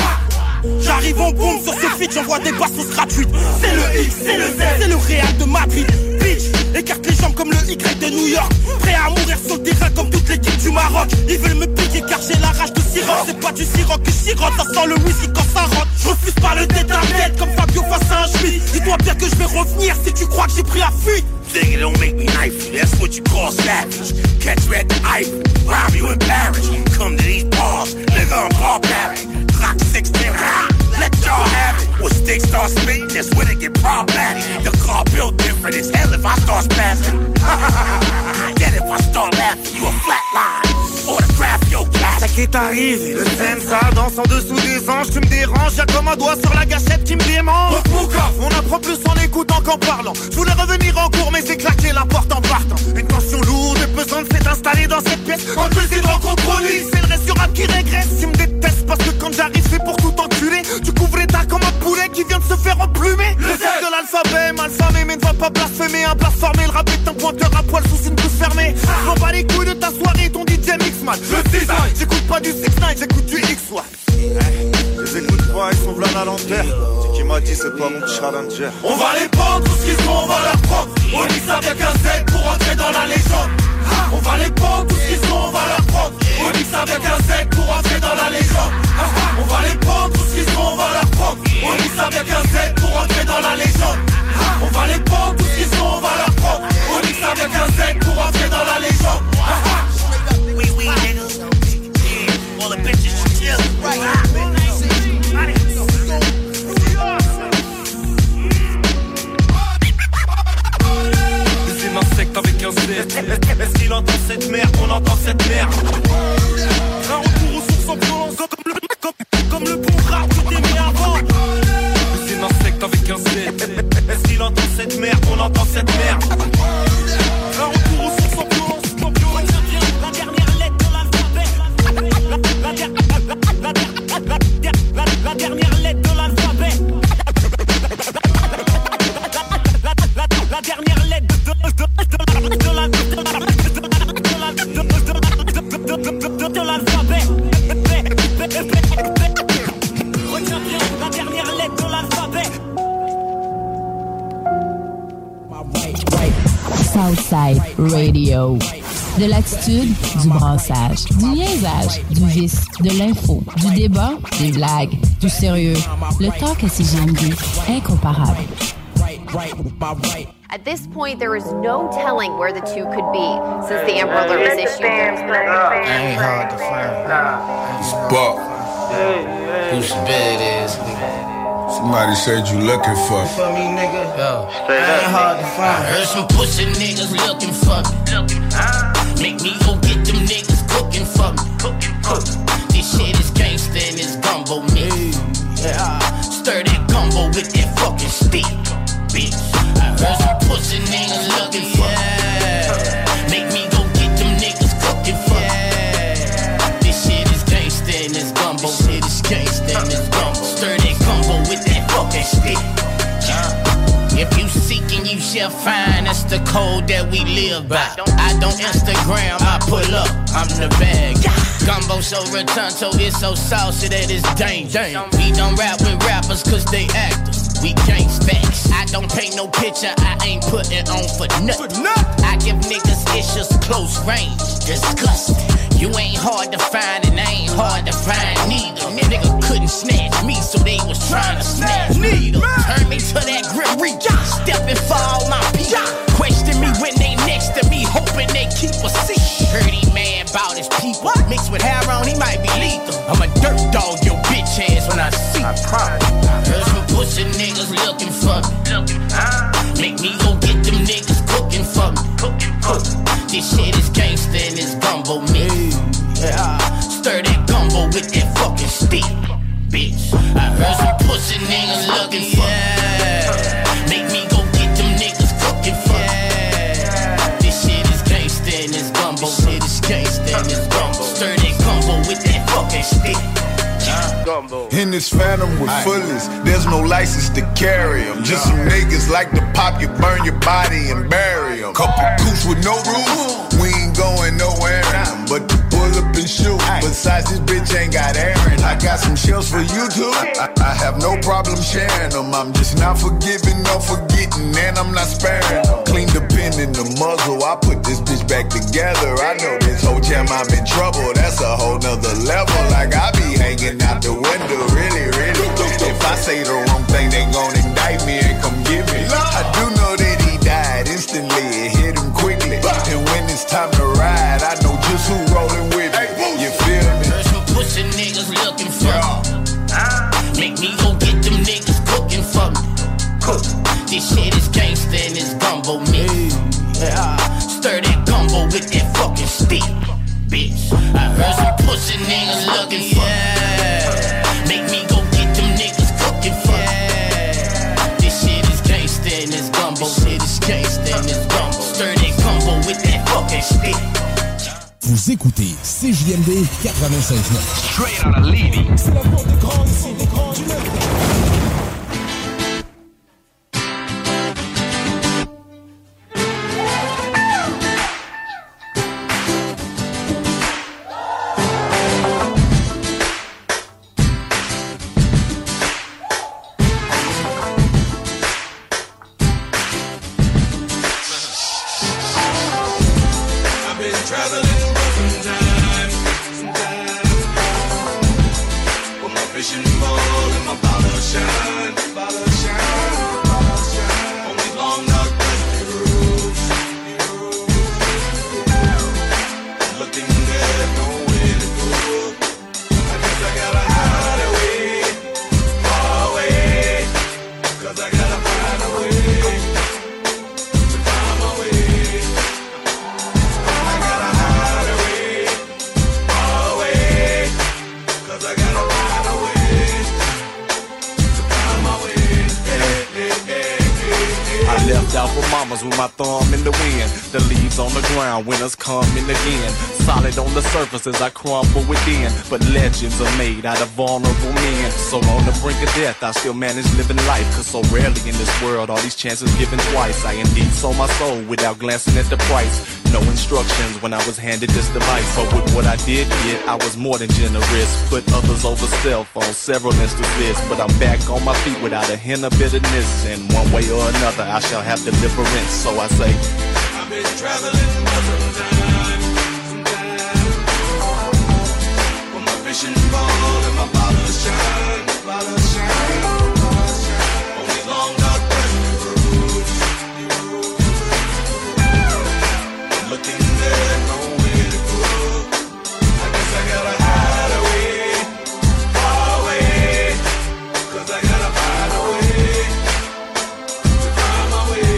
J'arrive en bombe sur ce feat, j'envoie des bastos gratuites. C'est le X, c'est le Z, c'est le Real de Madrid. Bitch, écarte les jambes comme le Y de New York. Prêt à mourir sur le terrain comme toute l'équipe du Maroc. Ils veulent me piquer car j'ai la rage de Siroc. C'est pas du Siroc que sirote, ça sent le whisky quand ça rentre. Je refuse pas le tête à tête comme Fabio face à un Schmitt. Dis-toi bien que je vais revenir si tu crois que j'ai pris la fuite. Nigga, don't make me knife you, that's what you call savage. Catch me at the Eiffel, rob you in Paris. Come to these bars, nigga, I'm barbaric. Clock sixteen, ah, let y'all have it. When sticks start spitting, that's when it get problematic. The car built different as hell if I start spazzing. Yet if I start laughing, you a flatline. Autograph your class. Ça qui est arrivé, le scène ça danse en dessous des anges. Tu me déranges, y'a comme un doigt sur la gâchette qui me démange. On apprend plus en écoutant qu'en parlant. Je voulais revenir en cours mais j'ai claqué la porte en partant. Une tension lourde et pesante s'est installée dans cette pièce. En plus c'est de rencontre police. C'est le reste du rap qui régresse. Tu me détestes parce que quand j'arrive c'est pour tout enculer. Tu couvres les tas comme un poulet qui vient de se faire emplumer. Le Z de l'alphabet, malfamé mais ne va pas blasphémer. Un blasphémé, le rap est un pointeur à poil sous une bouche fermée. Je m'en bats les couilles de ta soirée, ton D J mix man. Le design, j'écoute pas du six neuf, j'écoute du X Y. Je les écoute pas, ils sont v'là la lanterne. C'est qui m'a dit c'est pas mon challenger. On va les prendre, tout ce qu'ils sont, on va leur prendre. On dit ça bien qu'un Z pour entrer dans la légende. On va les prendre, tout ce qu'ils sont, on va leur prendre. On dit ça bien qu'un Z pour entrer dans la légende. On va les prendre, tout ce qu'ils sont, on va leur prendre. On dit ça bien qu'un Z pour entrer dans la légende. On va les prendre, tout ce qu'ils sont, on va leur prendre. On dit ça bien qu'un Z pour entrer dans la légende. Oui, oui, nigga. All the bitches chill. Right. C'est un secte avec un Z. Est-ce qu'il entend cette merde? On entend cette merde. Un retour aux sources en violence. Comme le, comme, comme le bon rap que t'aimais avant. C'est un secte avec un Z. Est-ce qu'il entend cette merde? On entend cette merde. Un retour aux sources en violence. La dernière lettre de l'alphabet. La, la, la, la, la, la dernière lettre de l'alphabet. La dernière lettre de l'alphabet. Retiens bien la dernière lettre de l'alphabet. Southside Radio. De l'attitude, du brassage, du niaisage, du vice, de l'info, du débat, des blagues, du sérieux. Le talk à C G M D, incomparable. At this point, there is no telling where the two could be since the Amber Alert was issued. Ain't hard to find. It's Buck. Whose bed it is, nigga. Somebody said you looking for For me, nigga. Yo, ain't hard to find. I heard some pussy niggas looking for me. Make me go get them niggas cooking for me. This shit is gangsta and it's gumbo mix. Yeah. Stir that gumbo with that fucking stick, bitch. I heard some pussy niggas looking for me. Make me go get them niggas cooking for me. This shit is gangsta and it's gumbo. This shit is gangsta and it's gumbo. Stir that gumbo with that fucking stick. If you seeking, you shall find. That's the code that we live by. I don't Instagram, I pull up, I'm the bag. Gumbo so retunto, it's so saucy that it's dangerous. We don't rap with rappers cause they actors. We gangstacks. I don't paint no picture, I ain't putting on for nothing. I give niggas issues close range, disgusting. You ain't hard to find and I ain't hard to find neither. Nigga couldn't snatch me, so they was trying to snatch me. Turn me to that Grim Reaper, stepping for all my people. Question me when they next to me, hoping they keep a seat. Dirty man. people. Mixed with heroin, he might be lethal. I'm a dirt dog, your bitch ass when I see you. I heard some pussy niggas looking for me. Make me go get them niggas cooking for me. This shit is gangsta and it's gumbo mix. Yeah. Stir that gumbo with that fucking stick, bitch. I heard some pussy niggas looking for me. Make me go get them niggas cooking for me. This shit is gangsta and it's gumbo. This shit is gangsta and it's gumbo. Stir that gumbo with that fucking stick. In this phantom with fullies, there's no license to carry them. Just some niggas like to pop you, burn your body and bury them. Couple coops with no rules, we ain't going nowhere in them. But to pull up and shoot, besides this bitch ain't got Aaron. I got some shells for you too, I, I have no problem sharing them. I'm just not forgiving, no forgetting, and I'm not sparing them. Clean the pin in the muzzle, I put this bitch back together. I know this whole jam I'm in trouble, that's a whole nother level. Like I be hanging out the window, really, really. If I say the wrong thing, they gon' indict me and come get me. I do know that he died instantly, it hit him quickly. And when it's time to ride, I know just who rolling with me. You feel me? Heard some pussy niggas looking for me. Make me go get them niggas cooking for me. This shit is gangsta and it's gumbo mix. Yeah. Stir that gumbo with that fucking stick, bitch. I heard some pussy niggas looking for me. Make me go get them niggas cooking for me. This shit is gangsta and it's gumbo. This shit is gangsta and it's gumbo. Stir that gumbo with that fucking stick. Vous écoutez C J M D quatre-vingt-seize neuf. Straight out of Levy. C'est la porte des grands ici, des grands du neuf. Winners coming again, solid on the surface as I crumble within. But legends are made out of vulnerable men. So on the brink of death, I still manage living life. Cause so rarely in this world, all these chances given twice. I indeed sold my soul without glancing at the price. No instructions when I was handed this device. But with what I did get, I was more than generous. Put others over self on several instances. But I'm back on my feet without a hint of bitterness. And one way or another, I shall have deliverance. So I say, I've been traveling for some time, some time. When my vision fall and my bottles shine, bottles shine, bottles shine. On these long dark dusty roads, I'm looking there, nowhere to go. I guess I gotta hide away, far away. Cause I gotta find a way to find my way.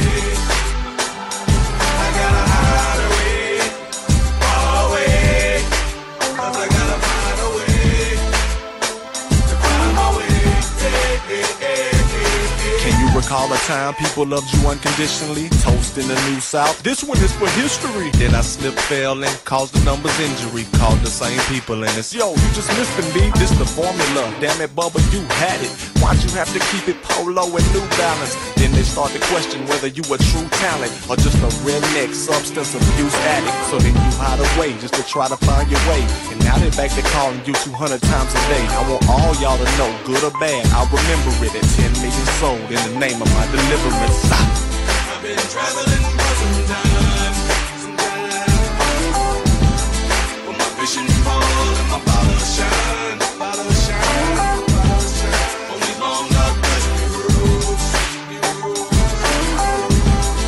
recall a time people loved you unconditionally, toast in the New South. This one is for history. Then I slipped, fell, and caused the numbers injury. Called the same people, and it's, yo, you just missed me. This the formula. Damn it, Bubba, you had it. Why'd you have to keep it polo and New Balance? Then they start to question whether you a true talent or just a redneck substance abuse addict. So then you hide away just to try to find your way. And now they're back to calling you two hundred times a day. I want all y'all to know, good or bad, I'll remember it at ten million sold in the name of my deliverance. I've been traveling for some time, some time. When my vision fall and my bottle shine, bottle shine, bottle shine. On these long dark dusty roads,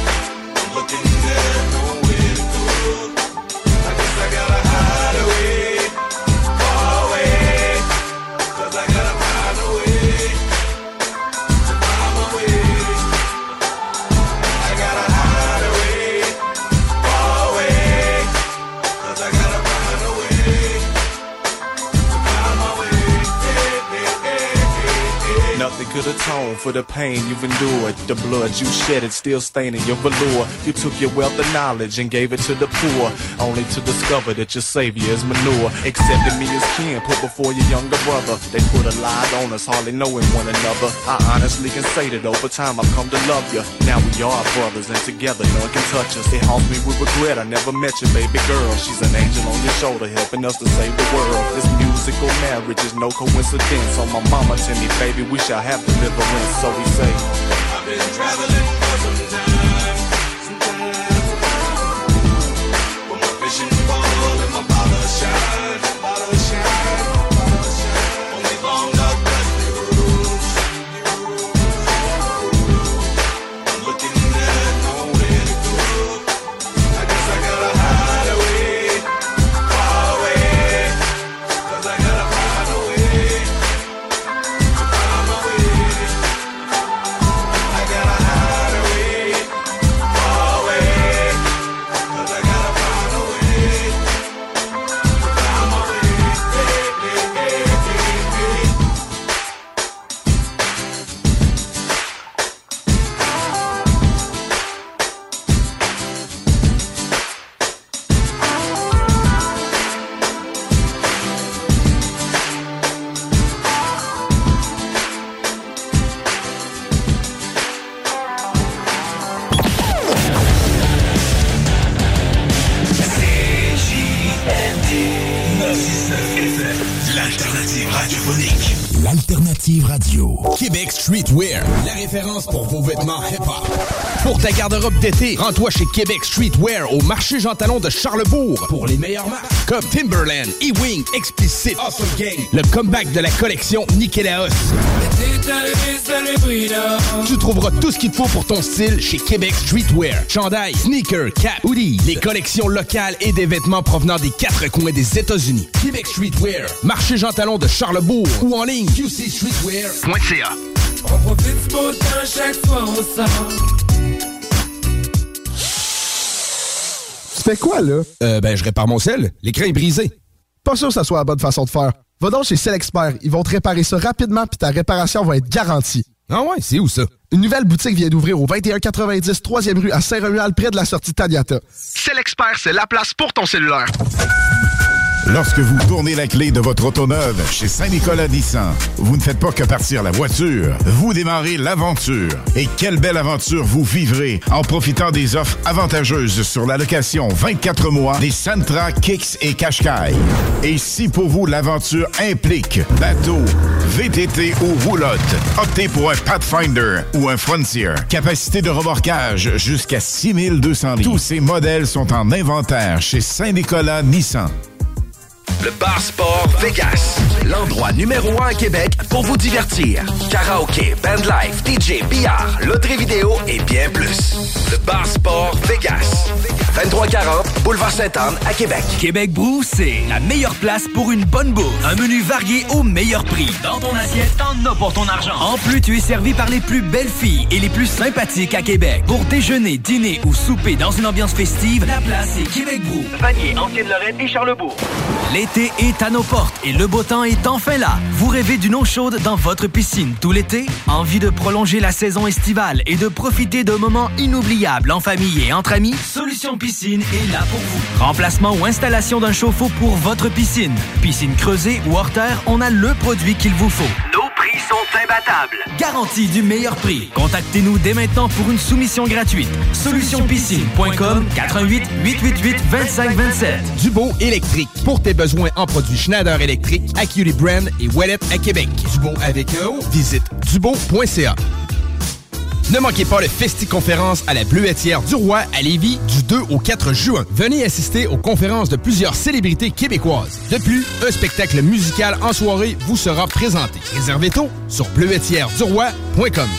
I'm looking there, nowhere to go. I guess I gotta hide away. Nothing could atone for the pain you've endured. The blood you shedded still staining your velour. You took your wealth of knowledge and gave it to the poor, only to discover that your savior is manure. Accepted me as kin, put before your younger brother. They put a lie on us, hardly knowing one another. I honestly can say that over time I've come to love you. Now we are brothers and together none can touch us. It haunts me with regret, I never met your baby girl. She's an angel on your shoulder helping us to save the world. This musical marriage is no coincidence. On my mama tell me, baby, we shall have deliverance. So we say, I've been traveling for some time, some time. But my vision fall and my bottle shine, bottle shine, bottle shine. Only long dark dusty rooms. I'm looking at nowhere to go. I guess I gotta hide away, far away. Cause I gotta find a way to find my way. I gotta hide away, far away. Cause I gotta find a way to find my way. Hey, hey, hey, hey, hey. L'alternative radiophonique. L'alternative radio. Québec Streetwear, la référence pour vos vêtements hip-hop. Pour ta garde-robe d'été, rends-toi chez Québec Streetwear au marché Jean Talon de Charlebourg pour les meilleures marques comme Timberland, E-Wing, Explicit, Awesome Gang, le comeback de la collection Nikélaos. Tu trouveras tout ce qu'il te faut pour ton style chez Québec Streetwear. Chandail, sneakers, cap, hoodies, les collections locales et des vêtements provenant des quatre coins des États-Unis. Québec Streetwear, marché Jean Talon de Charlebourg ou en ligne q c streetwear point c a. On profite du beau temps chaque soir au sort. Tu fais quoi, là? Euh, ben, je répare mon sel. L'écran est brisé. Pas sûr que ça soit la bonne façon de faire. Va donc chez Selexpert. Ils vont te réparer ça rapidement puis ta réparation va être garantie. Ah ouais? C'est où ça? Une nouvelle boutique vient d'ouvrir au vingt et un quatre-vingt-dix troisième rue à Saint-Romuald, près de la sortie Taniata. Selexpert, c'est la place pour ton cellulaire. Lorsque vous tournez la clé de votre auto neuve chez Saint-Nicolas Nissan, vous ne faites pas que partir la voiture, vous démarrez l'aventure. Et quelle belle aventure vous vivrez en profitant des offres avantageuses sur la location vingt-quatre mois des Sentra, Kicks et Qashqai. Et si pour vous l'aventure implique bateau, V T T ou roulotte, optez pour un Pathfinder ou un Frontier. Capacité de remorquage jusqu'à six mille deux cents litres. Tous ces modèles sont en inventaire chez Saint-Nicolas Nissan. Le Bar Sport Vegas, l'endroit numéro un à Québec pour vous divertir. Karaoké, bandlife, D J, billard, loterie vidéo et bien plus. Le Bar Sport Vegas, vingt-trois quarante Boulevard Sainte-Anne à Québec. Québec Brou, c'est la meilleure place pour une bonne bouffe. Un menu varié au meilleur prix. Dans ton assiette, t'en as pour ton argent. En plus, tu es servi par les plus belles filles et les plus sympathiques à Québec. Pour déjeuner, dîner ou souper dans une ambiance festive, la place est Québec Brou. Vanier, Ancienne-Lorraine et Charlebourg. L'été est à nos portes et le beau temps est enfin là. Vous rêvez d'une eau chaude dans votre piscine tout l'été? Envie de prolonger la saison estivale et de profiter de moments inoubliables en famille et entre amis? Solution Piscine est là pour vous. Remplacement ou installation d'un chauffe-eau pour votre piscine. Piscine creusée ou hors terre, on a le produit qu'il vous faut. Nos prix sont imbattables. Garantie du meilleur prix. Contactez-nous dès maintenant pour une soumission gratuite. solution piscine point com quatre un huit, huit huit huit, deux cinq deux sept. Dubo électrique. Pour tes besoins en produits Schneider électrique, Acuity Brand et Ouellet à Québec. Dubo avec un O. Visite dubo point c a. Ne manquez pas le Festi-conférence à la Bleuetière du Roi à Lévis du deux au quatre juin. Venez assister aux conférences de plusieurs célébrités québécoises. De plus, un spectacle musical en soirée vous sera présenté. Réservez tôt sur bleuetière du roi point com.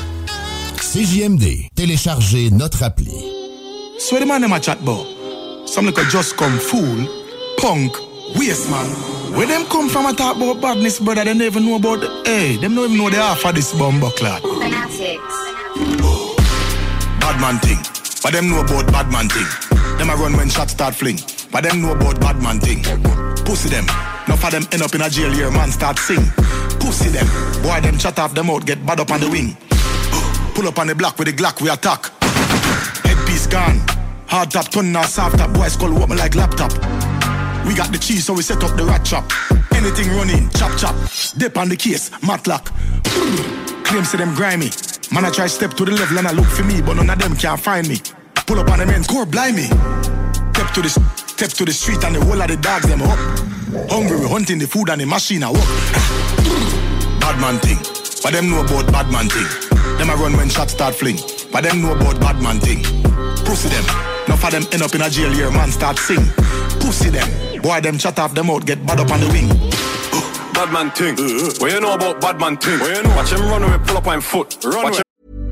C J M D. Téléchargez notre appli. So the man them a chat about. Some little just come fool, punk, waste man. Where them come from a talk about badness, brother, they never know about the, hey, them don't even know the half of this bumbo clad. Bad man thing, but them know about bad man thing. Them a run when shots start fling, but them know about bad man thing. Pussy them, enough of them end up in a jail here, man start sing. Pussy them, Boy, them chat off them out, get bad up on the wing. Pull up on the block with the Glock, we attack. Headpiece gone. Hard top, turn now soft top. Boys call what me like laptop. We got the cheese, so we set up the rat trap. Anything running, chop chop. Dip on the case, matlock. Claims to them grimy. Man, I try step to the level and I look for me, but none of them can't find me. Pull up on the men's core, blind me. Step to the step to the street and the whole of the dogs them up. Hungry, we hunting the food and the machine I walk. Bad man thing, but them know about bad man thing. Them I run when shots start fling, but them know about bad man thing. Pussy them, enough of them end up in a jail here, man start sing. Pussy them, boy them chat off them out, get bad up on the wing. Bad man thing, what you know about bad man thing? What you know? Watch him run away, pull up on foot. Run away.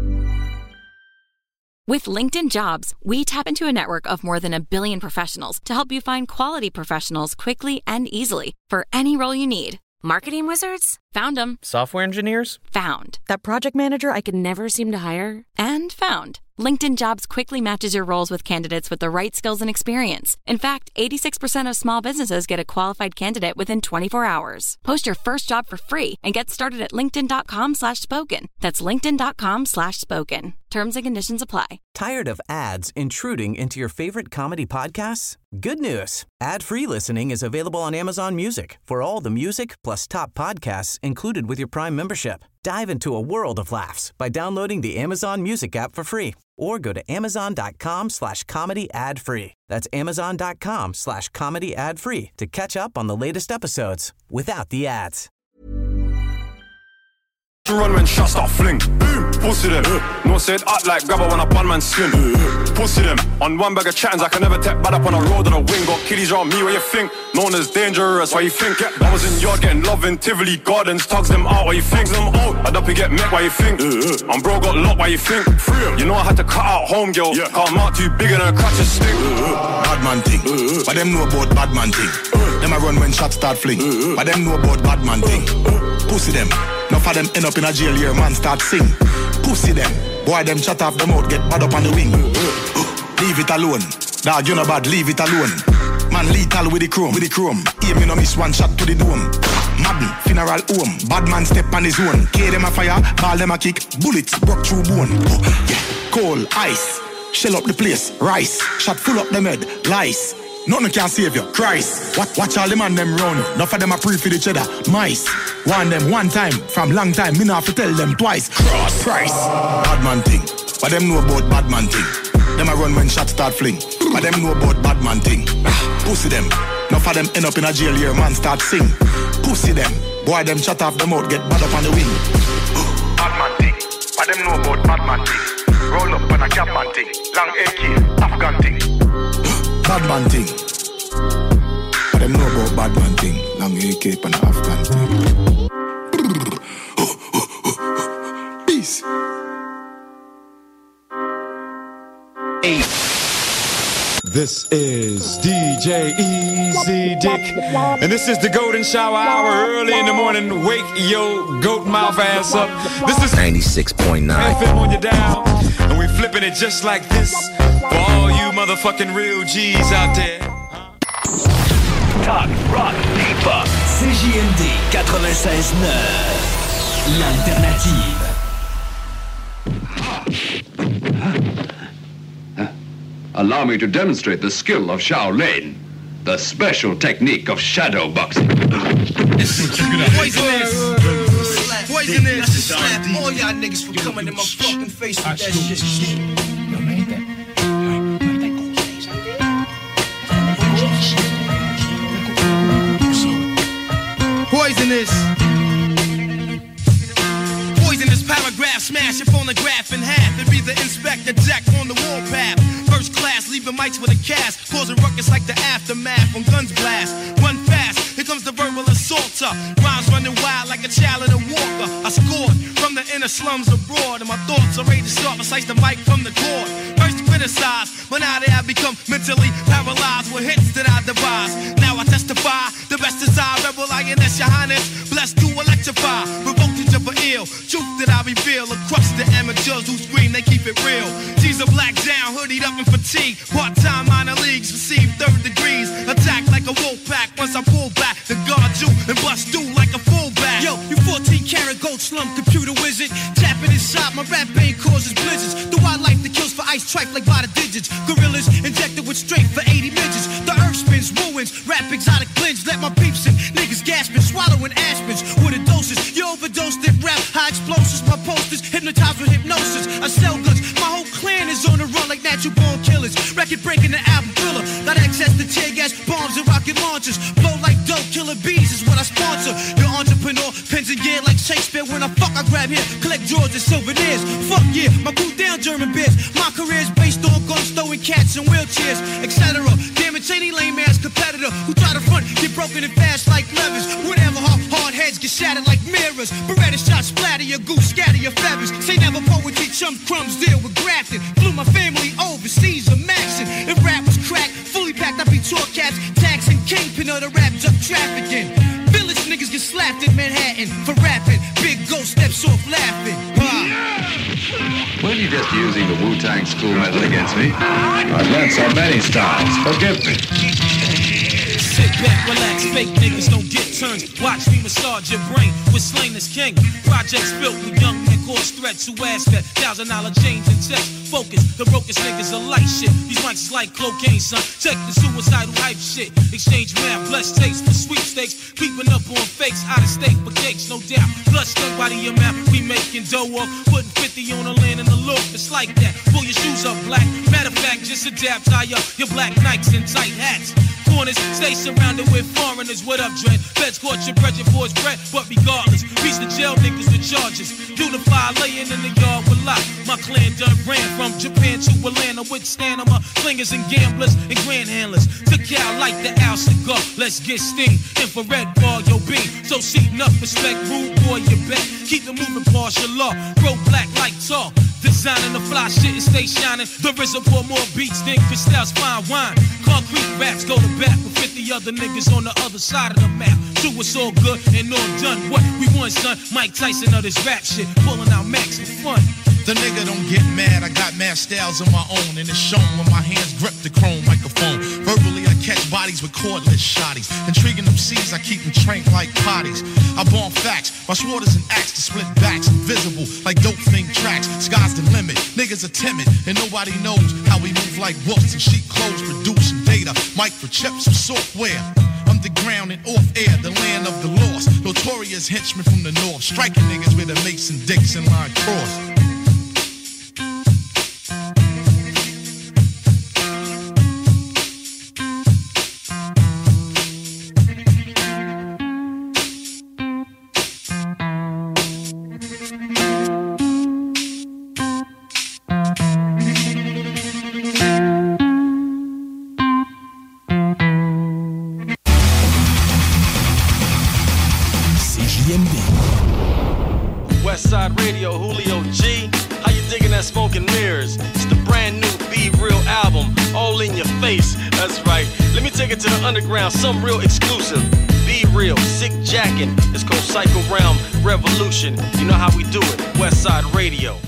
With LinkedIn Jobs, we tap into a network of more than a billion professionals to help you find quality professionals quickly and easily for any role you need. Marketing wizards? Found them. Software engineers? Found. That project manager I could never seem to hire? And found. LinkedIn Jobs quickly matches your roles with candidates with the right skills and experience. In fact, eighty-six percent of small businesses get a qualified candidate within twenty-four hours. Post your first job for free and get started at linkedin.com slash spoken. That's linkedin.com slash spoken. Terms and conditions apply. Tired of ads intruding into your favorite comedy podcasts? Good news. Ad-free listening is available on Amazon Music for all the music plus top podcasts included with your Prime membership. Dive into a world of laughs by downloading the Amazon Music app for free or go to amazon.com slash comedy ad free. That's amazon.com slash comedy ad free to catch up on the latest episodes without the ads. Run when shots start fling. Pussy them. No said act like grabber when a bun man skin. Pussy them. On one bag of chattings I can never tap bad up on a road on a wing. Got kiddies around me where you think. Known as dangerous why you think. I was in yard getting love in Tivoli Gardens. Tugs them out why you think. Them out. I'd up and get met why you think. I'm bro got locked why you think. You know I had to cut out home girl. Yeah. Cause I'm out too big and her crutches stink. Bad man thing. But them know about bad man thing. Them I run when shots start fling. But them know about bad man thing. Pussy them. Enough of them end up in a jail here, man start sing. Pussy them, boy them chat off them out, get bad up on the wing. Leave it alone, dog you know bad, leave it alone. Man lethal with the chrome, with the chrome. Aim you know miss one shot to the dome. Madden, funeral home, bad man step on his own. K them a fire, ball them a kick, bullets broke through bone. Oh, yeah. Coal, ice, shell up the place, rice, shot full up them head, lice. Nothing can save you, Christ. Watch, watch all them and them run. Enough of them a pre for each other. Mice. Warn them one time, from long time. Me not have to tell them twice. Cross price. Bad man thing. But them know about bad man thing. Them a run when shots start fling. But them know about bad man thing. Pussy them. Enough of them end up in a jail here, man start sing. Pussy them. Boy them chat off them out, get bad up on the wing. Bad man thing. But them know about bad man thing. Roll up on a cap man thing. Long A K, Afghan thing. Bad man thing. I don't know about bad man thing. Long A K and Afghan thing. Peace. Eight. This is D J Easy Dick, and this is the Golden Shower Hour. Early in the morning, wake your goat mouth ass up. This is ninety-six point nine F M on your dial, and we flipping it just like this for all you motherfucking real G's out there. Talk, rock, hip-hop. C J M D quatre-vingt-seize neuf, l'alternative. Allow me to demonstrate the skill of Shaolin, the special technique of shadow boxing. Poisonous! Poisonous! Slap all y'all niggas for coming in my fucking face with that shit. Poisonous! Poisonous paragraph, smash your phonograph in half and be the Inspector Jack on the warpath. First class, leaving mics with a cast, causing ruckus like the aftermath when guns blast. Run fast, here comes the verbal assaulter. Rhymes running wild like a child in a walker. I scored from the inner slums abroad, and my thoughts are ready to start. I slice the mic from the cord. First criticized, but now they have become mentally paralyzed with hits that I devise. Now I testify, the best is I, rebel lioness, your highness. Blessed to electrify, provoked to jump a ill. Truth that I reveal across the amateurs who scream, they keep it real. G's are black down, hoodied up in fatigue. Part-time minor leagues receive third degrees. Attack like a wolf pack once I pull back to guard you and bust through like a fullback. Yo, you fourteen karat gold slum computer wizard. Tapping inside, my rap vein causes blizzards. The wildlife that kills for ice trife like by the digits. Gorillas injected with strength for eighty midgets. The earth spins, ruins, rap exotic blends. Let my peeps in, niggas gasping, swallowing aspens. With a doses, you overdosed it, rap, high explosives. My posters hypnotized with hypnosis. I sell guns, my whole clan is on the run like natural born killers. Record breaking the album thriller. Got access to tear gas, bombs, and rocket launchers. Blow like dope, killer bees is what I sponsor. Your entrepreneur, pens and gear like Shakespeare. When I fuck, I grab here, collect drawers and souvenirs. Fuck yeah, my crew down German beers. My career's based on guns, throwing cats in wheelchairs, et cetera. Damn it, any lame ass competitor who try to front get broken and fast like levers. Whatever, hard, hard heads get shattered like mirrors. Beretta shots splatter your goose, scatter your feathers. Say never poetry, chum crumbs deal with grafting. Flew my family overseas, a maxing. If rap was crack, fully packed, I'd be tour caps, taxing, kingpin of the rap drug trafficking. Village niggas get slapped in Manhattan for rapping. Big ghost steps off laughing. Uh. When you're just using the Wu-Tang school method against me, I've learned so many styles. Forgive me. Sit back, relax, fake niggas don't get turns. Watch me massage your brain with Slain as King. Projects built with young men cause threats who ask that thousand dollar chains and checks. Focus, the brokest niggas are light shit. These mics is like cocaine, son. Check the suicidal hype shit. Exchange man, blessed taste for sweepstakes. Creeping up on fakes, out of state for cakes, no doubt. Blood stuck by the amount we making dough off. Putting fifty on the land in the loop, it's like that. Pull your shoes up, black. Matter of fact, just adapt, tie up your black Nikes and tight hats. Corners, stay surrounded with foreigners. What up, Dren? Feds caught your bread, your boys bread. But regardless, reach the jail niggas with charges. Unify, laying in the yard with lot. My clan done ran from Japan to Atlanta with stand on my slingers and gamblers and grand handlers. Took out like the owl cigar. Let's get steam. Infrared bar, yo beam. So seating up, respect, rude boy, you bet. Keep the movement, partial law. Grow black like tar. Designing the fly shit and stay shining. The RZA pour more beats than Cristal's fine wine. Concrete raps go to bat with fifty other niggas on the other side of the map. True, it's all good and all done. What we want, son? Mike Tyson of this rap shit. Pulling out Max for fun. The nigga don't get mad, I got mad styles of my own, and it's shown when my hands grip the chrome microphone. Verbally, I catch bodies with cordless shotties. Intriguing them C's, I keep them trained like potties. I bomb facts, my sword is an axe to split backs. Invisible, like dope thing tracks. Sky's the limit, niggas are timid, and nobody knows how we move like wolves in sheep clothes. Producing data, microchips and software. Underground and off air, the land of the lost. Notorious henchmen from the north, striking niggas with a Mason-Dixon line cross. Westside Radio, Julio G. How you digging that Smoke and Mirrors? It's the brand new Be Real album, all in your face. That's right. Let me take it to the underground, some real exclusive. Be Real, sick jacking. It's called Psycho Realm Revolution. You know how we do it. Westside Radio.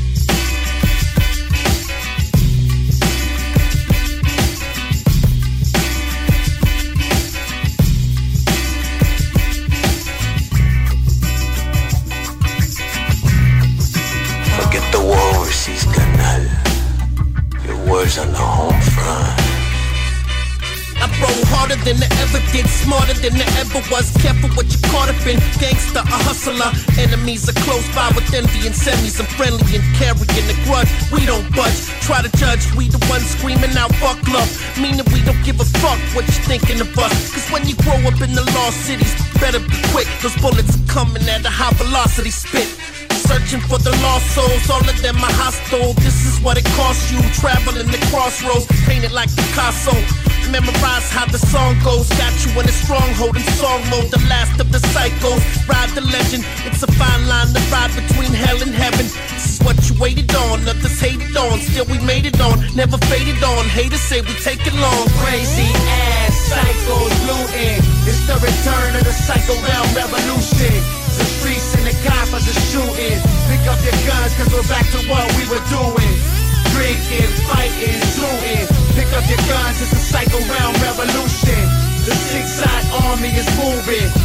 The war overseas, carnal. Your war's on the home front. I roll harder than I ever did, smarter than I ever was. Careful what you caught up in. Gangster, a hustler. Enemies are close by with envy and semis. I'm friendly and carrying the grudge. We don't budge. Try to judge. We the ones screaming out fuck love. Meaning we don't give a fuck what you thinking of us. Cause when you grow up in the lost cities, better be quick. Those bullets are coming at a high velocity spit. Searching for the lost souls, all of them are hostile. This is what it costs you, traveling the crossroads, painted like Picasso. Memorize how the song goes, got you in a stronghold in song mode. The last of the psychos, ride the legend. It's a fine line to ride between hell and heaven. This is what you waited on, others hated on. Still we made it on, never faded on. Haters say we take it long. Crazy ass psychos looting. It's the return of the Psycho Realm Revolution. The streets and the coppers are shooting. Pick up your guns cause we're back to what we were doing. Drinking, fighting, shooting. Pick up your guns, it's the Psycho Realm Revolution. The six-side army is moving. Through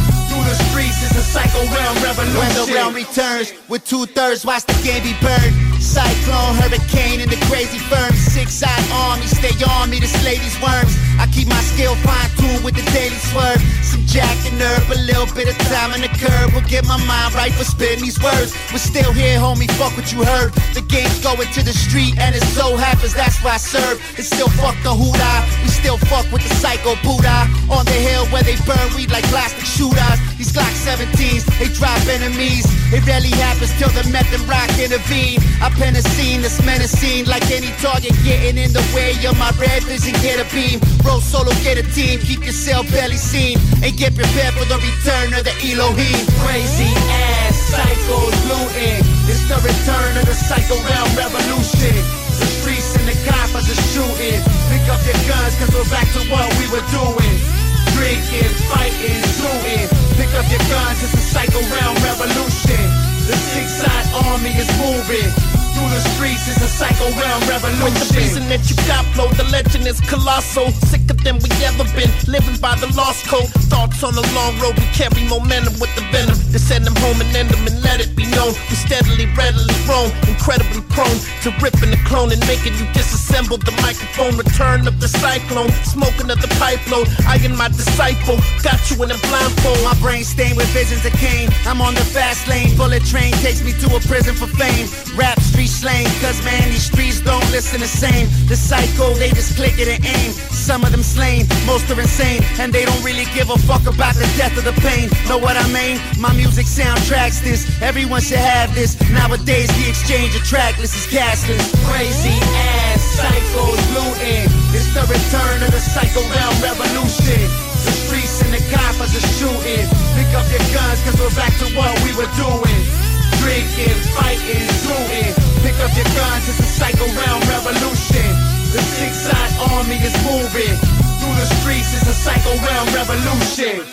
Through the streets, it's a psycho realm revolution. When the realm returns, with two-thirds, watch the game be burned. Cyclone, hurricane, and the crazy firm. Six-eyed army, stay on me to slay these worms. I keep my skill fine-tuned with the daily swerve. Some jack and herb, a little bit of time on the curb will get my mind right for spitting these words. We're still here, homie, fuck what you heard. The game's going to the street, and it so happens that's why I serve. It's still fuck the hoodah, we still fuck with the psycho Buddha. On the hill where they burn weed like plastic shooters. These Glock seventeens, they drop enemies. It rarely happens till the meth and rock intervene. I pen a scene that's menacing, like any target getting in the way of my red vision, get a beam. Roll solo, get a team, keep your cell belly seen, and get prepared for the return of the Elohim. Crazy ass psychos looting. It's the return of the psycho realm revolution. The streets and the coppers are shooting. Pick up your guns, cause we're back to what we were doing. Drinking, fighting, shooting. Pick up your guns, it's a psycho realm revolution. The six-side army is moving. Through the streets, it's a psycho realm revolution. With the reason that you got flow, the legend is colossal. Sicker than we ever been, living by the lost code. Thoughts on the long road, we carry momentum with the venom. To send them home and end them and let it be known. We steadily, readily roam, incredibly prone to ripping the clone and making you disassemble the microphone. Return of the cyclone, smoking of the pipe load. I and my disciple, got you in a blindfold. My brain stained with visions of Cain. I'm on the fast lane, bullet train takes me to a prison for fame. Rap street slang, cause man, these streets don't listen the same. The psycho, they just click it and aim. Some of them slain, most are insane, and they don't really give a fuck about the death of the pain. Know what I mean? My music soundtracks this, everyone should have this. Nowadays the exchange of trackless is cashless. Crazy ass psychos looting. It's the return of the psycho realm revolution. The streets and the coppers are shooting. Pick up your guns, cause we're back to what we were doing. Drinking, fighting, shooting. Pick up your guns, it's a psycho realm revolution. The six-side army is moving. Through the streets, it's a psycho realm revolution.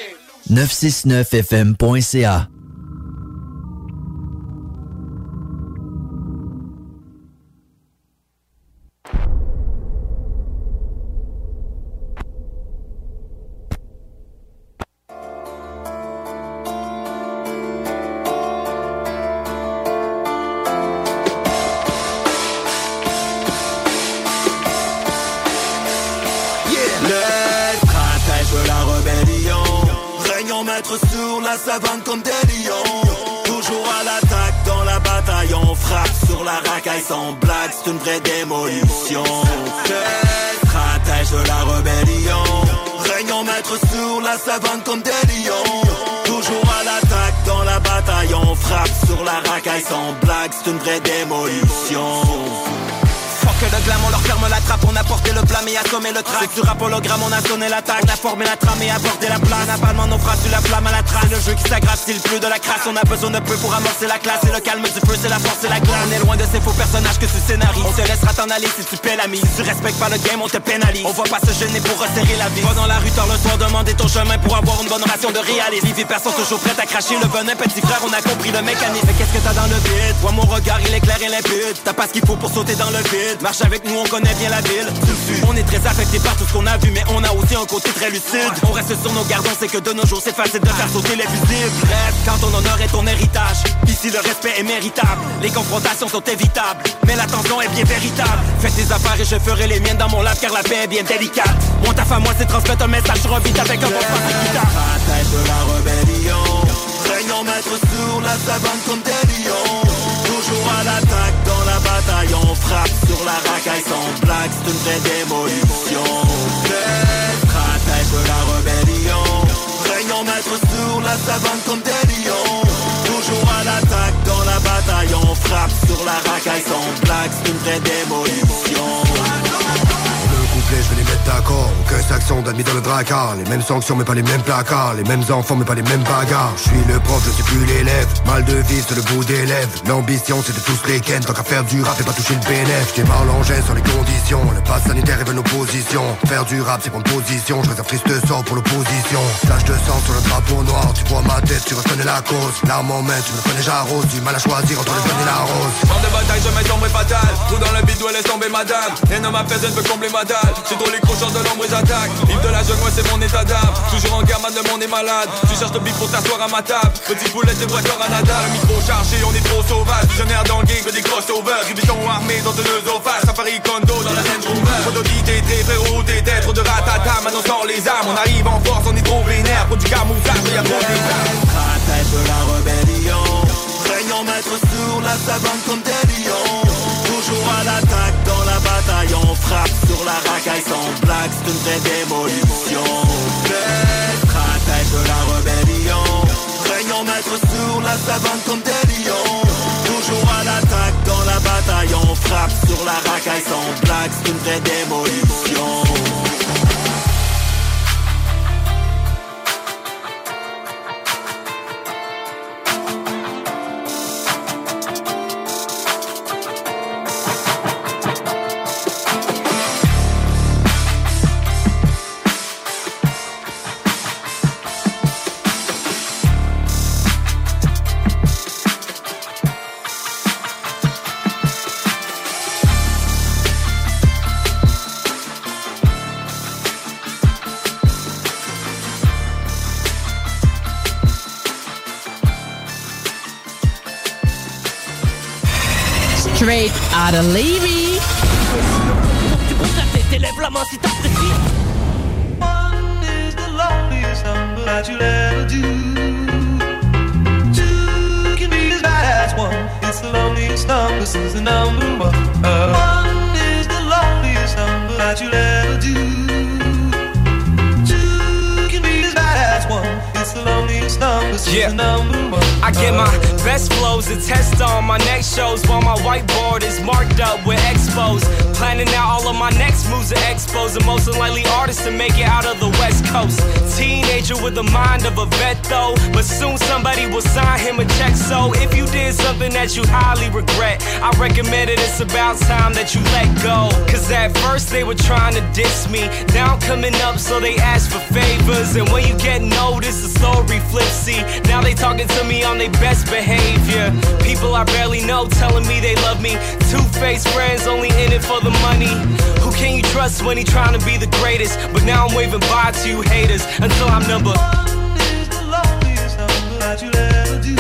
neuf cent soixante-neuf F M point C A. Sur la savane comme des lions. Toujours à l'attaque dans la bataille. On frappe sur la racaille sans blague. C'est une vraie démolition. Stratège de la rébellion. Régnons maître sur la savane comme des lions. Toujours à l'attaque dans la bataille. On frappe sur la racaille sans blague. C'est une vraie démolition. Que le glam, on leur ferme la trappe, on a porté le blâme et assommé le track. C'est du rap hologramme, on a sonné l'attaque, on a formé la trame et abordé la plane. Navalement nos phrases sur la flamme à la trace. Le jeu qui s'aggrave, c'est le flux de la crasse. On a besoin de peu pour amorcer la classe. Et le calme du feu, c'est la force et la glace. On est loin de ces faux personnages que tu scénarises. On te laissera t'en aller si tu paies la mise. Si tu respectes pas le game, on te pénalise. On va pas se gêner pour resserrer la vie. Va dans la rue tard le soir, demander ton chemin pour avoir une bonne ration de réalisme. Les vipères sont toujours prêtes à cracher le venin. Petit frère, on a compris le mécanisme. Mais qu'est-ce que t'as dans le vide? Vois mon regard, il est clair et limpide. T'as pas ce qu'il faut pour sauter dans le vide. Marche avec nous, on connaît bien la ville. On est très affecté par tout ce qu'on a vu, mais on a aussi un côté très lucide. On reste sur nos gardes, on sait que de nos jours c'est facile de faire sauter les fusibles. Bref, quand ton honneur est ton héritage, ici le respect est méritable. Les confrontations sont évitables, mais la tension est bien véritable. Fais tes affaires et je ferai les miennes dans mon lab, car la paix est bien délicate. Mon taf à moi c'est transmettre un message sur un beat avec un bon sens équitable. Stratège de la rébellion. Régnons maître sur la savane comme des lions. Toujours à l'attaque dans la bataille. On frappe sur la racaille sans blague. C'est une vraie démolition. Stratège de la rébellion. Régnons maître sur la savane comme des lions. Toujours à l'attaque dans la bataille. On frappe sur la racaille sans blague. C'est une vraie démolition. Je vais les mettre d'accord, aucun saxon d'admis dans le dracard. Les mêmes sanctions mais pas les mêmes placards. Les mêmes enfants mais pas les mêmes bagarres. Je suis le prof, je suis plus l'élève. Mal de vie c'est le bout des lèvres. L'ambition c'est de tous les ken. Tant qu'à faire du rap et pas toucher le bénéf. J'démarre l'engin sans les conditions. Le pass sanitaire est une opposition. Faire du rap c'est prendre position. Je réserve triste sort pour l'opposition. Tache de sang sur le drapeau noir. Tu vois ma tête, tu reconnais la cause. L'arme en main, tu me connais j'arrose. Du mal à choisir entre le jaune et la rose. Hors de bataille je mets tomber fatal. Tout dans le bidou elle est tombée madame. Et ne m'appelle je ne veux combler ma dalle. J'ai trop les crocheurs de l'ombre et attaque. Vivre de la jungle, moi c'est mon état d'âme. Toujours en guerre, man, le monde est malade. Tu cherches le beat pour t'asseoir à ma table. Petit poulet, des vrais corps à nada. Le micro chargé, on est trop sauvage. Visionnaire dans le game, que des crossovers. Riviton armé dans un œsophage. Safari Kondo dans la Range Rover. Trop d'audité, très frérot, t'es têtes. Trop de ratata, maintenant sort les armes. On arrive en force, on est trop vénère. Pour du camouflage, y'a trop d'état. Tête de la rébellion, régnant maître sur la savane comme des lions. Toujours à l'attaque dans la bataille, on frappe sur la racaille sans blague, c'est une vraie démolition. Tête de la rébellion, régnant maître sur la savane comme des lions. Toujours à l'attaque dans la bataille, on frappe sur la racaille sans blague, c'est une vraie démolition. Straight out of Levy. Lève la main si t'apprécies. One is the loneliest number that you'll ever do. Two can be as bad as one. It's the loneliest number since the number one. Uh, one is the loneliest number that you'll ever do. Two can be as bad as one. It's the loneliest number since yeah. the number one. I get my best flows and test on my next shows while my whiteboard is marked up with expos. Planning out all of my next moves and expos. The most unlikely artist to make it out of the West Coast. Teenager with the mind of a vet though, but soon somebody will sign him a check. So if you did something that you highly regret, I recommend it, it's about time that you let go. Cause at first they were trying to diss me, now I'm coming up so they ask for favors. And when you get noticed, the story flips. See, now they talking to me on their best behavior. People I barely know telling me they love me. Two-faced friends only in it for the money. Who can you trust when he trying to be the greatest? But now I'm waving bye to you haters until I'm number one is the loneliest number that you'll ever do.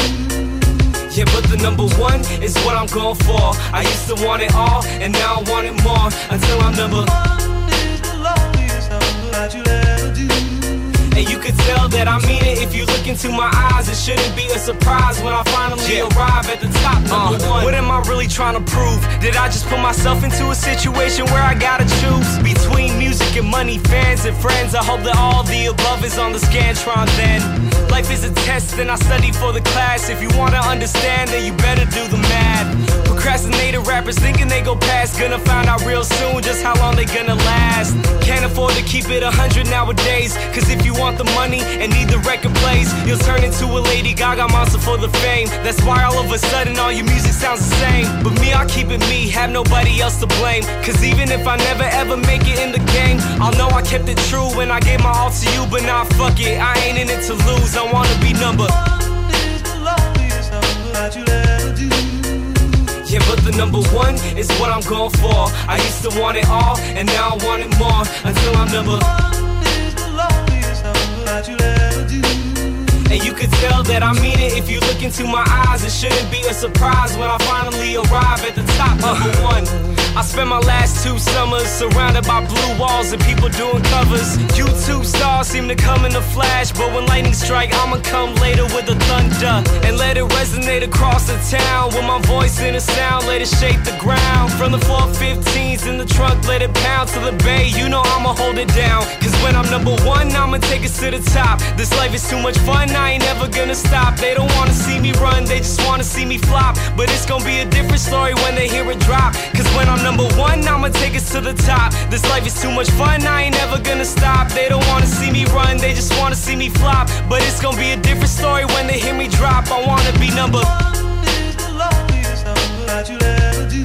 Yeah, but the number one is what I'm going for. I used to want it all, and now I want it more. Until I'm number one is the loneliest number that you'll ever do. And you could tell that I mean it if you look into my eyes. It shouldn't be a surprise when I finally yeah. arrive at the top, number uh, one. What am I really trying to prove? Did I just put myself into a situation where I gotta choose between music and money, fans and friends? I hope that all the above is on the Scantron then. Life is a test and I study for the class. If you wanna understand, then you better do the math. Procrastinated rappers thinking they go past, gonna find out real soon just how long they gonna last. Can't afford to keep it a hundred nowadays, cause if you want the money and need the record plays, you'll turn into a Lady Gaga monster for the fame. That's why all of a sudden all your music sounds the same. But me, I keep it me, have nobody else to blame. Cause even if I never ever make it in the game, I'll know I kept it true when I gave my all to you. But nah, fuck it, I ain't in it to lose, I wanna be number one is the loneliest number that you'll ever do. Yeah, but the number one is what I'm going for. I used to want it all, and now I want it more. Until I'm number one is the loneliest number that you'll ever do. And you could tell that I mean it if you look into my eyes. It shouldn't be a surprise when I finally arrive at the top, number uh. one. I spent my last two summers surrounded by blue walls and people doing covers. YouTube stars seem to come in a flash, but when lightning strike, I'ma come later with the thunder and let it resonate across the town. With my voice in a sound, let it shake the ground. From the four fifteens in the trunk, let it pound to the bay. You know I'ma hold it down, cause when I'm number one, I'ma take it to the top. This life is too much fun, I ain't never gonna stop. They don't wanna see me run, they just wanna see me flop. But it's gonna be a different story when they hear it drop. Cause when I'm number one, I'ma take us to the top. This life is too much fun, I ain't never gonna stop. They don't wanna see me run, they just wanna see me flop. But it's gonna be a different story when they hear me drop. I wanna be number one is the loneliest number that you'll ever do.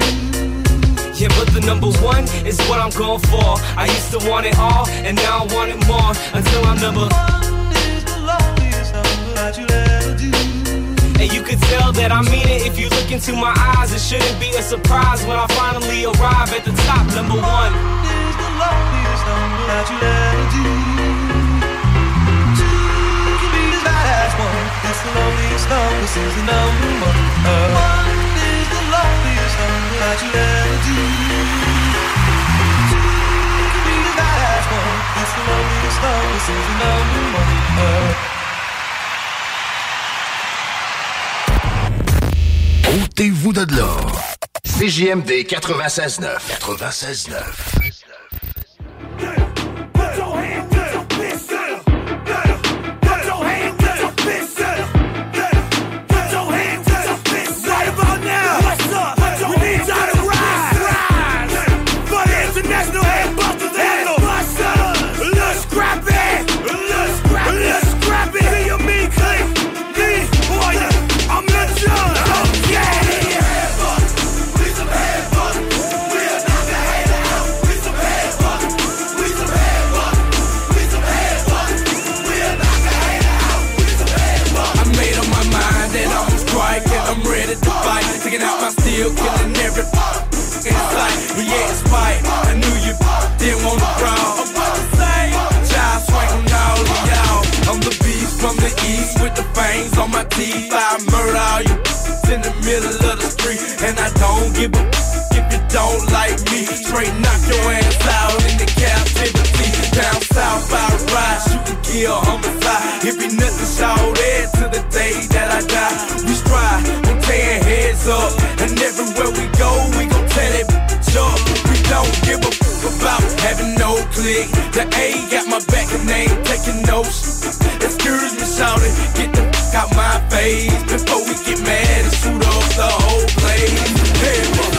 Yeah, but the number one is what I'm going for. I used to want it all, and now I want it more. Until I'm number one is the loneliest number that you'll ever do. And you could tell that I mean it if you look into my eyes. It shouldn't be a surprise when I finally arrive at the top, number one. One is the loneliest number that you'll ever do. Two can be as bad as one. It's the loneliest number, this is the number one. Uh, one is the loneliest number that you'll ever do. Two can be as bad as one. It's the loneliest number, this is the number one. Uh, Ôtez-vous de là. C J M D quatre-vingt-seize neuf. quatre-vingt-seize neuf. Taking out my steel, killing every inside. We ain't spite. I knew you didn't want to brawl. I'm about to say, child swinging all of y'all. I'm the beast from the east with the fangs on my teeth. I murder all you in the middle of the street, and I don't give a if you don't like me. Straight knock your ass out in the captivity. Down south I ride, shoot and kill, homicide. If you nothing shout it to the day that I die. We strive on tearing heads up, and everywhere we go, we gon' tear that bitch up. We don't give a f about having no click. The A got my back and they ain't taking no shit. Excuse me, shouting, get the f out my face before we get mad and shoot up the whole place. Hey, mother.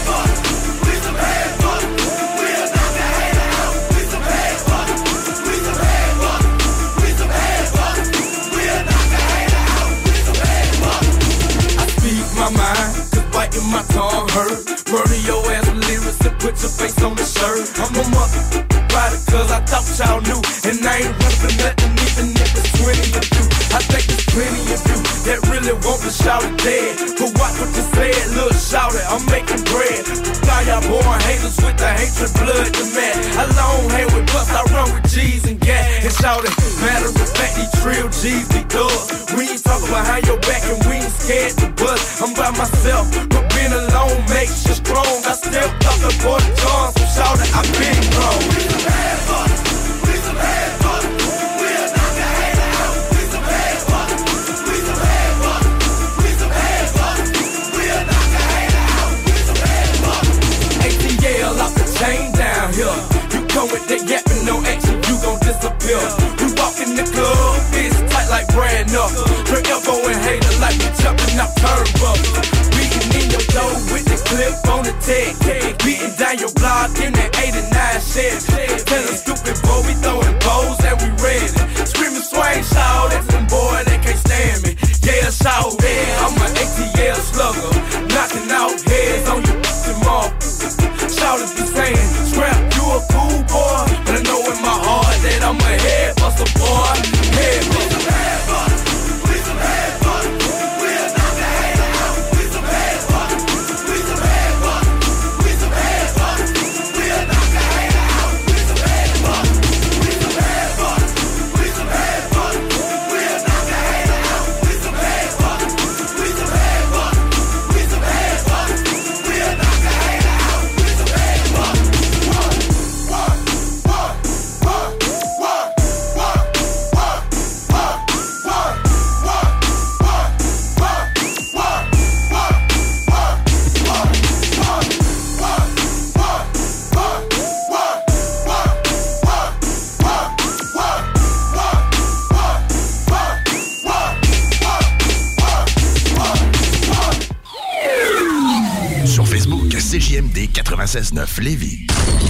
My mind, cause biting my tongue hurt. Murder your ass with lyrics and put your face on the shirt. I'm a mother rider cause I thought y'all knew, and I ain't running for nothing even if it's twenty of you. I think there's plenty of you that really want to shout it dead. But watch what you said, look, shout it, I'm making bread. Now y'all born haters with the hatred, blood to mad. I long hang with bust, I run with G's and gas. And shout it, matter of fact, these trill G's be thugs. We ain't talking behind your back and we ain't scared to bust. I'm by myself, but being alone makes you strong. I still up the boy John, so shout it, I've been grown. We some bad fuckers, we some bad fuckers. We'll knock the hater out. We some bad fuckers, we some bad fuckers. We some bad fuckers, we'll knock the hater out. We some bad fuckers. A T L off the chain down here. You come with that yapping, no action, you gon' disappear. We walk in the club, it's tight like brand knuckles. Drink elbow and hater like we jumping out turnbuckles. Beating in your door with the clip on the tag. Beating down your block in that eighty-nine shit. Tell a stupid boy we throwing bows and we ready. Screaming swing, shout, that's them boy they can't stand me. Yeah, shout, yeah, I'm an A T L slugger. Knocking out heads on you tomorrow. Shout if you saying, scrap, you a cool boy. But I know in my heart that I'm a head buster boy. Head buster. We some bad fuckers. We'll knock the hater out. We some bad fuckers. We some bad fuckers. We some bad fuckers. We'll knock the hater out. We some bad fuckers. We some bad fuckers. We some bad fuckers. We'll knock the hater out. We some bad fuckers. We some bad fuckers. We some bad fuckers. We'll knock the hater out. We some bad fuckers. What? What? What? What? What? Sur Facebook, C J M D quatre-vingt-seize neuf Lévis.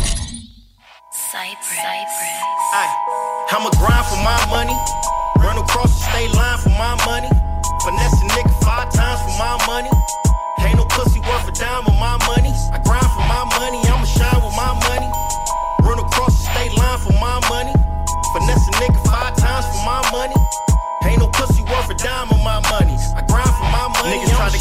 Ay, I'ma grind for my money, run across the state line for my money, finesse a nigga five times for my money. Ain't no pussy worth a dime of my money. I grind for my money, I'ma shine with my money. Run across the state line for my money, finesse a nigga five times for my money. Ain't no pussy worth a dime of my money. I grind for my money. Niggas try to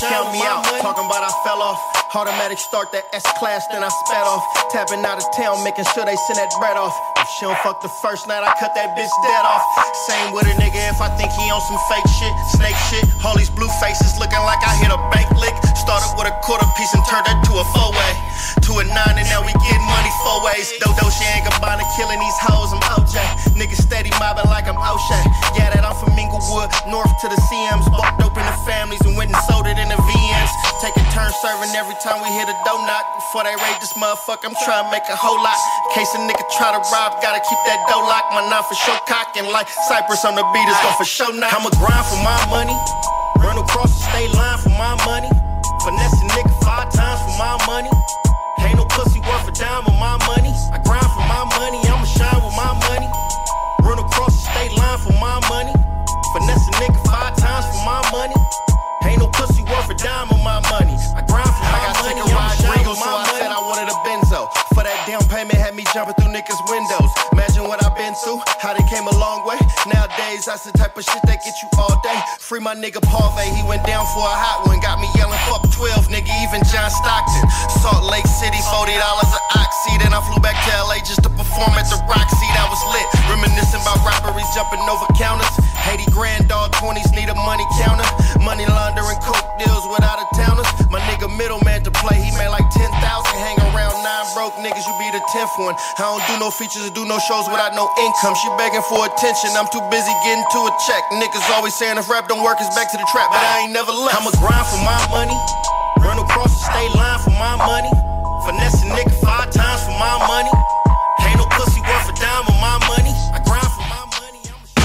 count me out. Talking about I fell off. Automatic start that S-Class, then I sped off. Tapping out of town, making sure they send that bread off. If she don't fuck the first night, I cut that bitch dead off. Same with a nigga if I think he on some fake shit, snake shit. All these blue faces looking like I hit a bank lick. Started with a quarter piece and turned that to a four-way. To a nine and now we getting money four ways. Dodo, she ain't Gabbana killing these hoes, I'm O J. Niggas steady mobbing like I'm O'Shea. Yeah, that I'm from Inglewood, north to the C Ms. Bucked open the families and went and sold it in the V Ms. Taking turns serving every time we hit a dough knock. Before they raid this motherfucker, I'm trying to make a whole lot. In case a nigga try to rob, gotta keep that dough locked. My knife for sure cocking like Cypress on the beat is gon' for sure knock. I'ma grind for my money, run across the state line for my money. Finesse a nigga five times for my money. Ain't no pussy worth a dime of my money. I grind for my money, I'ma shine with my money. Run across the state line for my money. Finesse a nigga five times for my money. Ain't no pussy worth a dime of my money. I grind for my money, I'ma shine with my money. So I said I wanted a Benzo. For that down payment had me jumping through niggas' windows. Imagine what I've been through, how they came a long way. Nowadays, that's the type of shit that get you all day. Free my nigga Parvey, he went down for a hot one. Got me yelling, fuck twelve, nigga, even John Stockton. Salt Lake City, forty dollars an oxy. Then I flew back to L A just to perform at the Roxy. That was lit, reminiscing about robberies, jumping over counters. eighty grand, dog, twenties, need a money counter. Money laundering, coke deals with out-of-towners. My nigga middleman to play, he made like ten thousand. Hang around nine broke niggas, you be the tenth one. I don't do no features or do no shows without no income. She begging for attention, I'm too busy getting to a check. Niggas always saying if rap don't work, it's back to the trap, but I ain't never left. I'ma grind for my money, run across the state line for my money. Finesse a nigga five times for my money. Ain't no pussy worth a dime of my money. I grind for my money,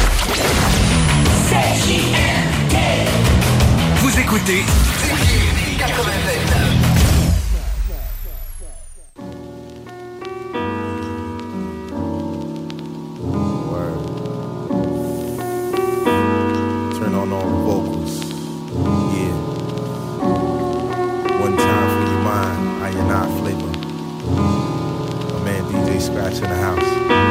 Vous écoutez Turn on all the vocals. Yeah. One time for your mind, I and I flavor. My man D J Scratch in the house.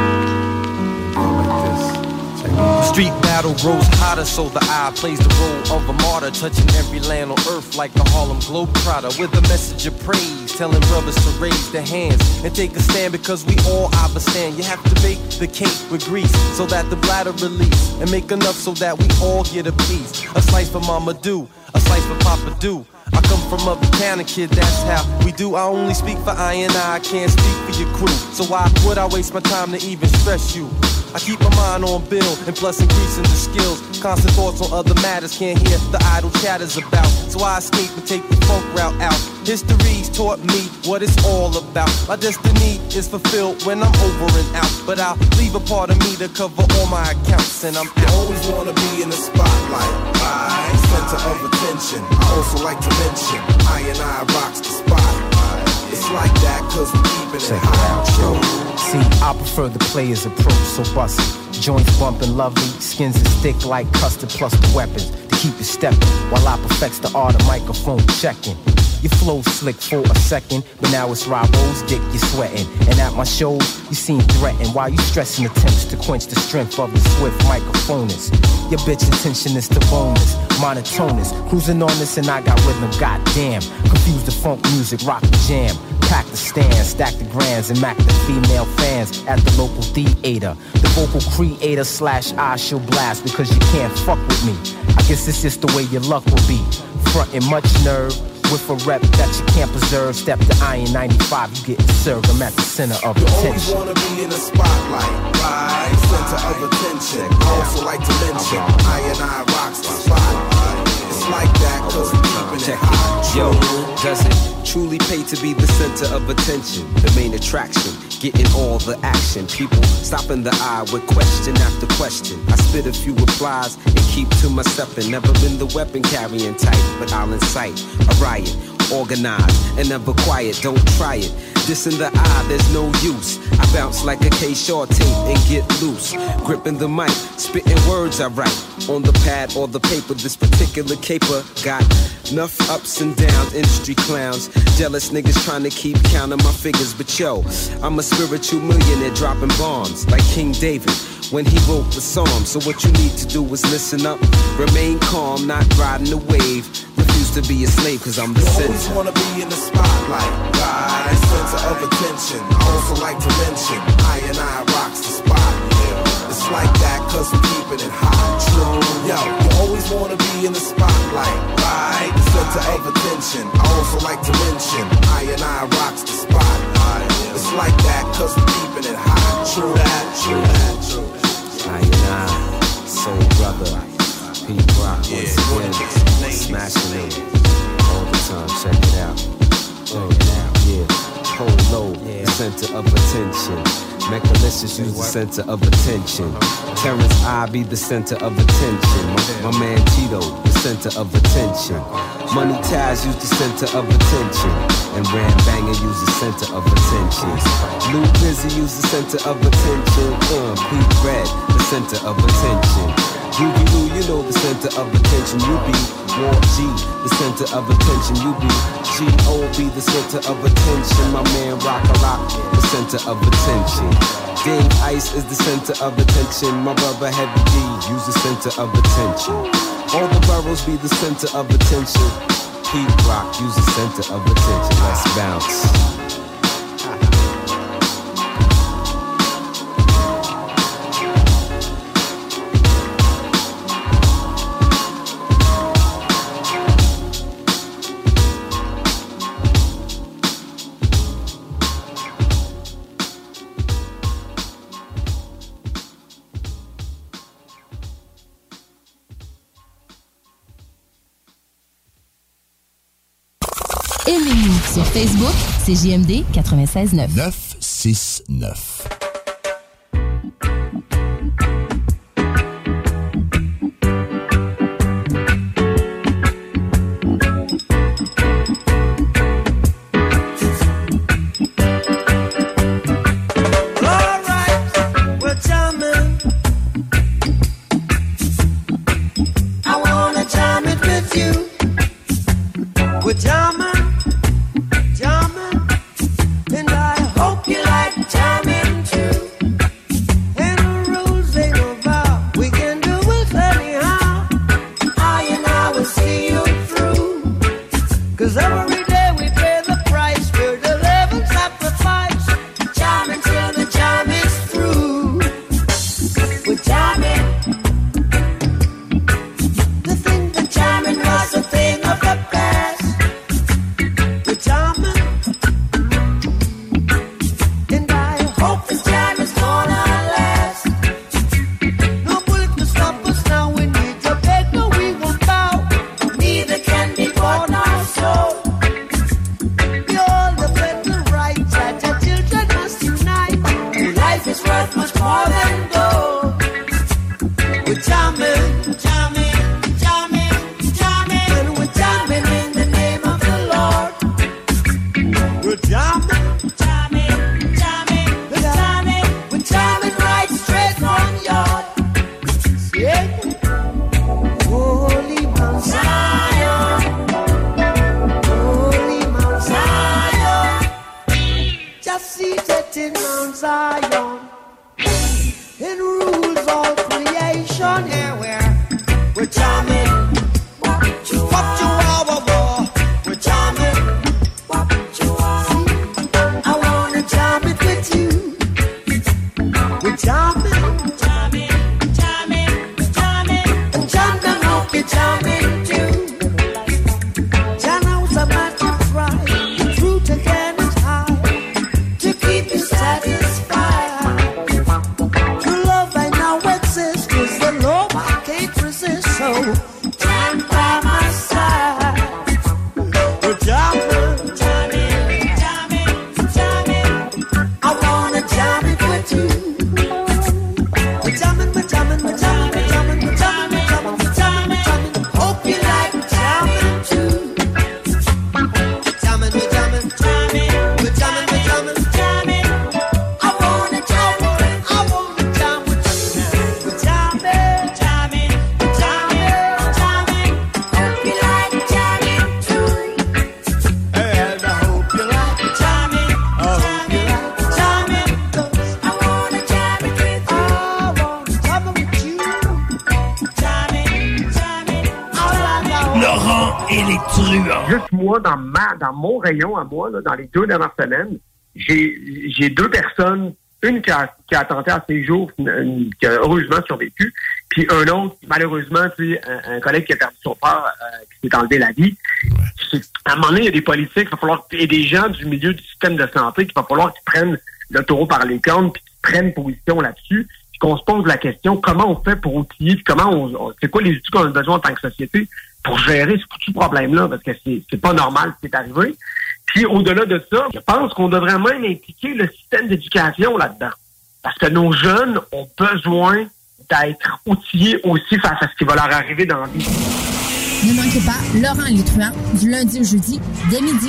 We go like this. Check it. Street battle grows hotter, so the eye plays the role of a martyr, touching every land on earth like the Harlem Globetrotter, with a message of praise, telling brothers to raise their hands and take a stand, because we all understand you have to bake the cake with grease so that the bladder release, and make enough so that we all get a piece. A slice for Mama Do, a slice for Papa Do. I come from uptown, and kid, that's how we do. I only speak for I and I, I can't speak for your crew. So why would I waste my time to even stress you? I keep my mind on bill, and plus increasing the skills. Constant thoughts on other matters, can't hear the idle chatters about. So I escape and take the funk route out. History's taught me what it's all about. My destiny is fulfilled when I'm over and out, but I'll leave a part of me to cover all my accounts, and I'm out. You always wanna be in the spotlight, right? Center of attention. I also like to mention I and I rocks the spot. It's like that cause we keepin' it high. Yo, see, I prefer the player's approach, so bust it. Joints bumpin' lovely, skins is thick like custard, plus the weapons to keep it steppin', while I perfects the art of microphone checking. Your flow slick for a second, but now it's Robo's dick you're sweating. And at my shows, you seem threatened while you stressing attempts to quench the strength of the swift microphonist. Your bitch intention is to bonus, monotonous, cruising on this and I got rhythm, goddamn. Confuse the funk music, rock the jam. Pack the stand, stack the grands, and mac the female fans at the local theater. The vocal creator slash I shall blast because you can't fuck with me. I guess it's just the way your luck will be. Frontin' much nerve with a rep that you can't preserve. Step to Iron ninety-five, you getting served. I'm at the center of you attention. You always wanna be in the spotlight, right? Center of attention. I also like to mention I and I rocks the spot. It's like that cause we keepin' it high. Yo, does it truly pay to be the center of attention? The main attraction, getting all the action. People stopping the eye with question after question. I spit a few replies and keep to myself, and never been the weapon carrying type, but I'll incite a riot, organized and never quiet. Don't try it. This in the eye, there's no use. I bounce like a K-Shaw tape and get loose. Gripping the mic, spitting words I write on the pad or the paper. This particular caper got enough ups and downs. Industry clowns, jealous niggas trying to keep counting my figures. But yo, I'm a spiritual millionaire dropping bombs like King David. when he wrote the psalm. So what you need to do is listen up, remain calm, not riding the wave. Refuse to be a slave, cause I'm the you center. Always wanna be in the spotlight, right? Center of attention. I also like to mention, I and I rocks the spot. Yeah. It's like that cause we're keeping it hot. True. Yo, you always wanna be in the spotlight, right? Center of attention. I also like to mention, I and I rocks the spot. Yeah. It's like that cause we're keeping it hot. True that, true that, true that. I and I, soul brother, Pete Rock, once again, smashing it all the time. Check it out, check it out, yeah. Polo, the center of attention. Mechalicious use the center of attention. Terrence I be the center of attention. My, my man Tito, the center of attention. Money Taz use the center of attention. And Ram Banger use the center of attention. Lou Busy use the center of attention. Uh, Pete Red, the center of attention. Ruby Lou, you know the center of attention. You be Walt G, the center of attention. You be G O B, the center of attention. My man Rock a Rock, the center of attention. Dave Ice is the center of attention. My brother Heavy D, use the center of attention. All the boroughs be the center of attention. Pete Rock, use the center of attention. Let's bounce. Aimez-nous sur Facebook, c'est J M D quatre-vingt-seize neuf. neuf six neuf. Satisfied. moi, dans ma, dans mon rayon à moi, là, dans les deux dernières semaines, j'ai, j'ai deux personnes, une qui a, qui a tenté à ses jours, une, qui a heureusement survécu, puis un autre, malheureusement, tu sais, un, un collègue qui a perdu son père, euh, qui s'est enlevé la vie. Ouais. À un moment donné, il y a des politiques, il va falloir, et des gens du milieu du système de santé, qu'il va falloir qu'ils prennent le taureau par les cornes, puis qu'ils prennent position là-dessus, puis qu'on se pose la question, comment on fait pour outiller, puis comment on, on c'est quoi les outils qu'on a besoin en tant que société pour gérer ce foutu problème-là, parce que c'est, c'est pas normal ce qui est arrivé. Puis au-delà de ça, je pense qu'on devrait même impliquer le système d'éducation là-dedans. Parce que nos jeunes ont besoin d'être outillés aussi face à ce qui va leur arriver dans la vie. Ne manquez pas Laurent Les Truands, du lundi au jeudi, dès midi.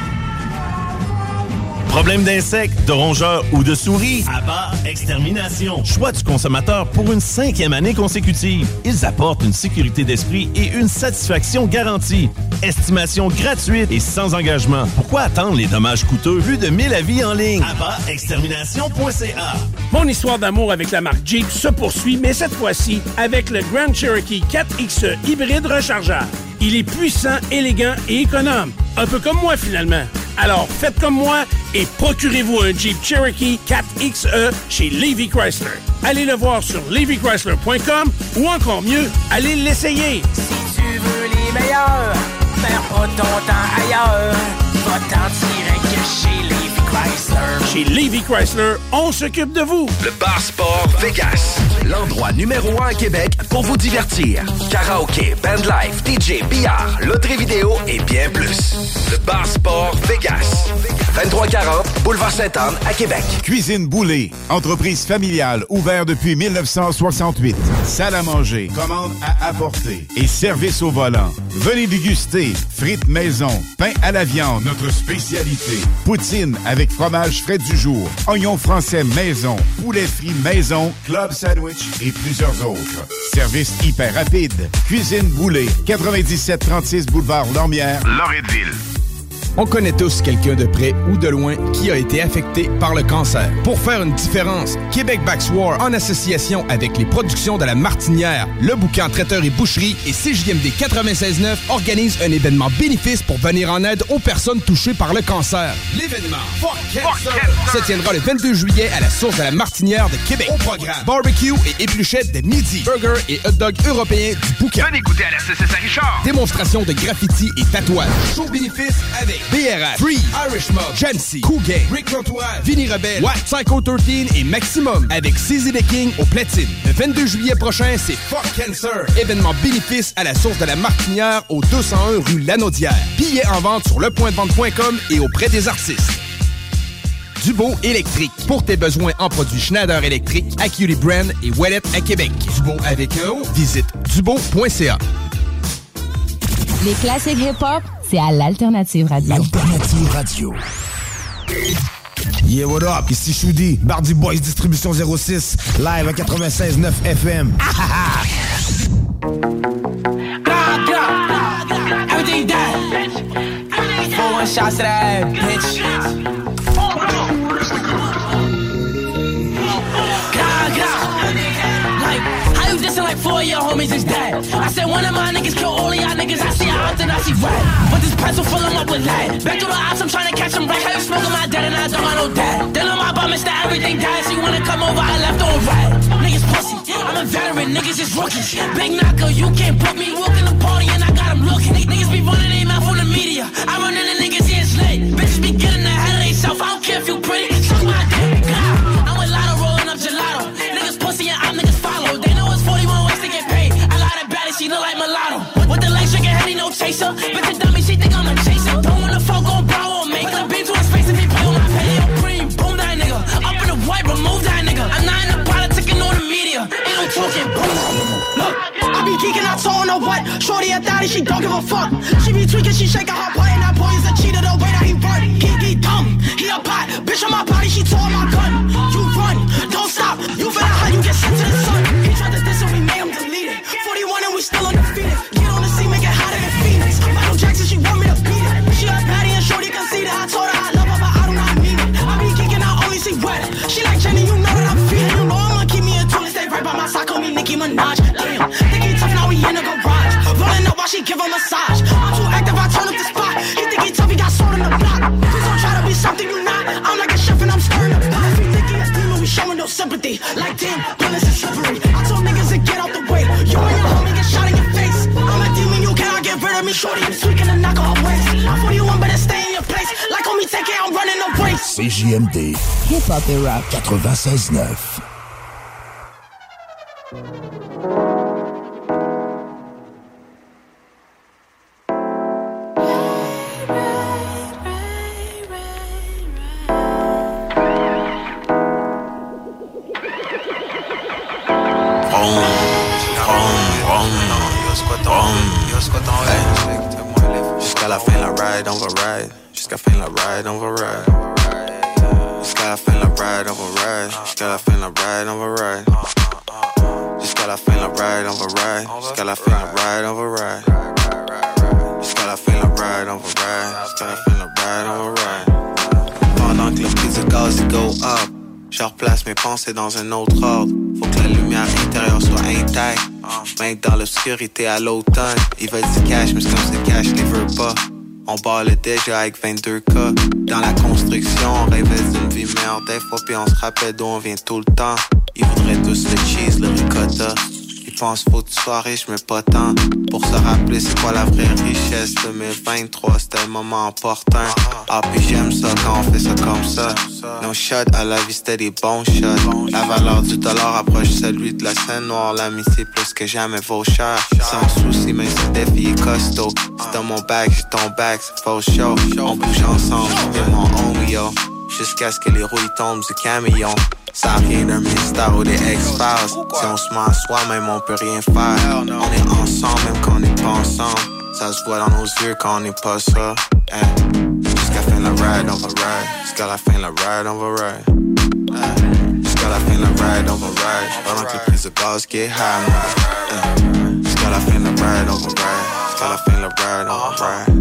Problème d'insectes, de rongeurs ou de souris? Abba Extermination. Choix du consommateur pour une cinquième année consécutive. Ils apportent une sécurité d'esprit et une satisfaction garantie. Estimation gratuite et sans engagement. Pourquoi attendre les dommages coûteux? Plus de mille avis en ligne. abba extermination point c a. Mon histoire d'amour avec la marque Jeep se poursuit, mais cette fois-ci avec le Grand Cherokee quatre X E hybride rechargeable. Il est puissant, élégant et économe. Un peu comme moi, finalement. Alors, faites comme moi et procurez-vous un Jeep Cherokee quatre X E chez Levy Chrysler. Allez le voir sur levy chrysler point com ou encore mieux, allez l'essayer. Si tu veux les meilleurs, perds pas ton temps ailleurs. Va-t'en direct chez Levy Chrysler. Chez Levy Chrysler, on s'occupe de vous. Le Bar Sport Vegas, l'endroit numéro un à Québec pour vous divertir. Karaoké, bandlife, D J, billard, loterie vidéo et bien plus. Le Bar Sport Vegas, vingt-trois quarante Boulevard Sainte-Anne à Québec. Cuisine Boulée, entreprise familiale ouverte depuis dix-neuf cent soixante-huit. Salle à manger, commande à apporter et service au volant. Venez déguster frites maison, pain à la viande, notre spécialité. Poutine avec fromage frais du jour, oignons français maison, poulet frit maison, club sandwich et plusieurs autres. Service hyper rapide. Cuisine Boulée, quatre-vingt-dix-sept trente-six Boulevard Lormière, Loretteville. On connaît tous quelqu'un de près ou de loin qui a été affecté par le cancer. Pour faire une différence, Québec Backs War, en association avec les productions de La Martinière, Le Boucan Traiteur et Boucherie et C J M D quatre-vingt-seize neuf, organise un événement bénéfice pour venir en aide aux personnes touchées par le cancer. L'événement Fuck Cancer se tiendra le vingt-deux juillet à la source de La Martinière de Québec. Au programme, barbecue et épluchettes de midi, burger et hot dog européens du Boucan. Venez goûter à la C C S à Richard. Démonstration de graffiti et tatouage. Show bénéfice avec B R H, Free, Irish Mob, Jancy, Cool Gang, Rick Rotoise, Vinny Rebelle, Watt, Psycho treize et Maximum avec C Z the King au platine. Le vingt-deux juillet prochain, c'est Fuck Cancer. Événement bénéfice à la source de la Martinière au deux cent un rue Lanaudière. Billets en vente sur le point de vente point com et auprès des artistes. Dubo électrique. Pour tes besoins en produits Schneider électrique, Acuity Brand et Ouellet à Québec. Dubo avec un O, visite dubo point c a. Les classiques hip-hop, c'est à l'Alternative Radio. L'Alternative Radio. Yeah, what up? Ici Choudi, Bardi Boys Distribution zéro six, live à quatre-vingt-seize neuf F M. Ah ah ah! Everything dead. Four one shots to that bitch. Like, how you dissing like four of your homies is dead? I said one of my niggas kill all of y'all niggas. I see how often I see red. But this pencil fill him up with lead. Back to the ops, I'm trying to catch him right. How you smoking my dead and I don't got no dad? Then on my bum, Mister Everything died. So you wanna come over, I left on red. Niggas pussy, I'm a veteran, niggas is rookies. Big knocker, you can't book me. Walk in the party and I got him looking. Niggas be running their mouth on the media. I run in the niggas here slate. Bitches be getting ahead of themselves. I don't care if you pretty. Suck my dick. I'm with Lotto rolling up gelato. Niggas pussy and I'm niggas follow. They know it's forty-one ways to get paid. I lie to baddie, she look like mulatto. With the legs shaking heady, no chaser. Bitch a dummy, she think I'm a chaser. Don't wanna fuck on bro or make her. Been to his face if he play on my patio cream. Boom that nigga. Up in the white, remove that nigga. I'm not in the politicking or the media. Ain't no talking. Boom. Look, I be geeking out, so on the what? Shorty a thotty, she don't give a fuck. She be tweaking, she shaking her butt, and that boy is a cheater the way that he run. He, he dumb, he a pot. Bitch on my body, she tore my gun. You run, don't stop. You feel how you get sent to the sun. He tried to diss and we made him delete it. forty-one and we still undefeated. Get on the scene, make it hotter than Phoenix. Michael Jackson, she want me to beat it. She a patty and shorty conceited. I told her I love her, but I do not mean it. I be geeking, I only see wet. She like Jenny, you know that I'm feeling. You know I'ma keep me in tune and stay right by my side. Call me Nicki Minaj. Damn, think he tough, now we in the garage. Rolling up while she give a massage. I'm too active, I turn up the spot. He risky. Like damn, bullets is slippery. I told niggas to get out the way. You and your homie get shot in your face. I'm a demon, you cannot get rid of me. Shorty, I'm sweet and knock off waist. I'm forty-one, better stay in your place. Like on me, take it, I'm running the race. C J M D. Hip-hop et rap quatre-vingt-seize neuf. Jusqu'à la fin la ride, on va ride. Jusqu'à la fin la ride, on va ride. Jusqu'à la fin la ride, on va ride. Jusqu'à la fin la ride, on va ride. Jusqu'à la fin la ride, on va ride. Jusqu'à la fin la ride, on va ride. Jusqu'à la fin la ride, on va ride. Jusqu'à la fin la ride, on va ride. Pendant que le prix du gaz il go up, je replace mes pensées dans un autre ordre. Faut que la lumière intérieure soit intacte. Même dans l'obscurité à l'automne. Ils veulent du cash, mais c'est comme ce cash les veut pas. On barre déjà avec vingt-deux K. Dans la construction, on rêvait d'une vie meilleure des fois, puis on se rappelle d'où on vient tout le temps. Ils voudraient tous le cheese, le ricotta. Ils pensent faut que tu sois riche, mais pas tant. Pour se rappeler c'est quoi la vraie richesse. deux mille vingt-trois, c'était le moment opportun. Ah, puis j'aime ça quand on fait ça comme ça. Nos shots à la vie, c'était des bons shots. La valeur du dollar approche celui de la scène noire. L'amitié plus que jamais vaut cher. Sans souci, même si le défi est costaud. C'est dans mon bac, j'ai ton bac, c'est faux show. On bouge ensemble, c'est mon homie, yo. Jusqu'à ce que les rouilles tombent du camion. Ça a rien d'un mystère ou des X-Files. Si on se ment à soi-même, on peut rien faire. On est ensemble, même quand on n'est pas ensemble. Ça se voit dans nos yeux quand on n'est pas ça. Hey. Jusqu'à la fin la ride, on va ride. Jusqu'à la fin la ride, on va ride. Hey. Jusqu'à la fin la ride, on va ride. Pendant que le prix de gaz get high, hey. Jusqu'à la fin la ride, on va ride. Jusqu'à la fin la ride, on va ride.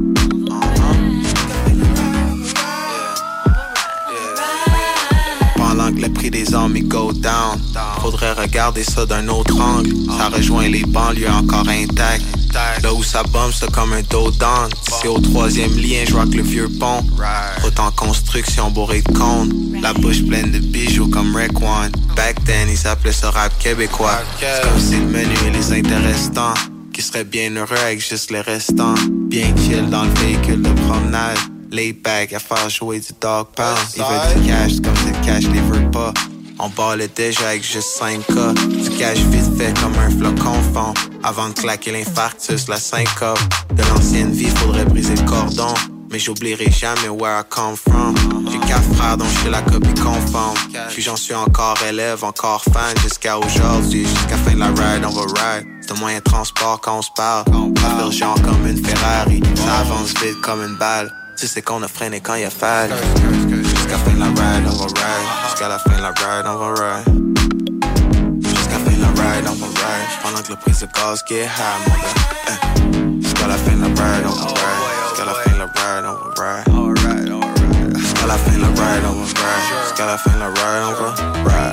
Pendant que le prix des armes il go down, faudrait regarder ça d'un autre angle. Ça rejoint les banlieues encore intactes. Là où ça bombe, c'est comme un dos down. C'est au troisième lien, je rock le vieux pont. Route en construction bourré de cônes. La bouche pleine de bijoux comme Rec One. Back then, ils appelaient ça rap québécois. C'est comme si le menu et les intéressants qui seraient bien heureux avec juste les restants. Bien chill dans le véhicule de promenade. Lay back à faire jouer du dog pound. Ils veulent du cash, comme si le cash les veut pas. On ballait déjà avec juste cinq K. Du cash vite fait comme un flocon fond. Avant de claquer l'infarctus, la syncope. De l'ancienne vie, faudrait briser le cordon. Mais j'oublierai jamais where I come from. J'ai quatre frères dont je suis la copie conforme. Puis j'en suis encore élève, encore fan jusqu'à aujourd'hui. Jusqu'à fin de la ride, on va ride. C'est un moyen de transport quand on se parle. Ça fait genre comme une Ferrari. Ça avance vite comme une balle. Tu sais qu'on a freiné quand il a fallu. Jusqu'à la fin de la ride, on va ride. Jusqu'à la fin de la ride, on va ride. Jusqu'à la fin de la ride, on va ride. Pendant que le prix de gaz get high, mon gars. Jusqu'à la fin de la ride, on va ride. Jusqu'à la fin de la ride, on va ride. Jusqu'à la fin de la ride, on va ride. Jusqu'à la fin de la ride, on va ride.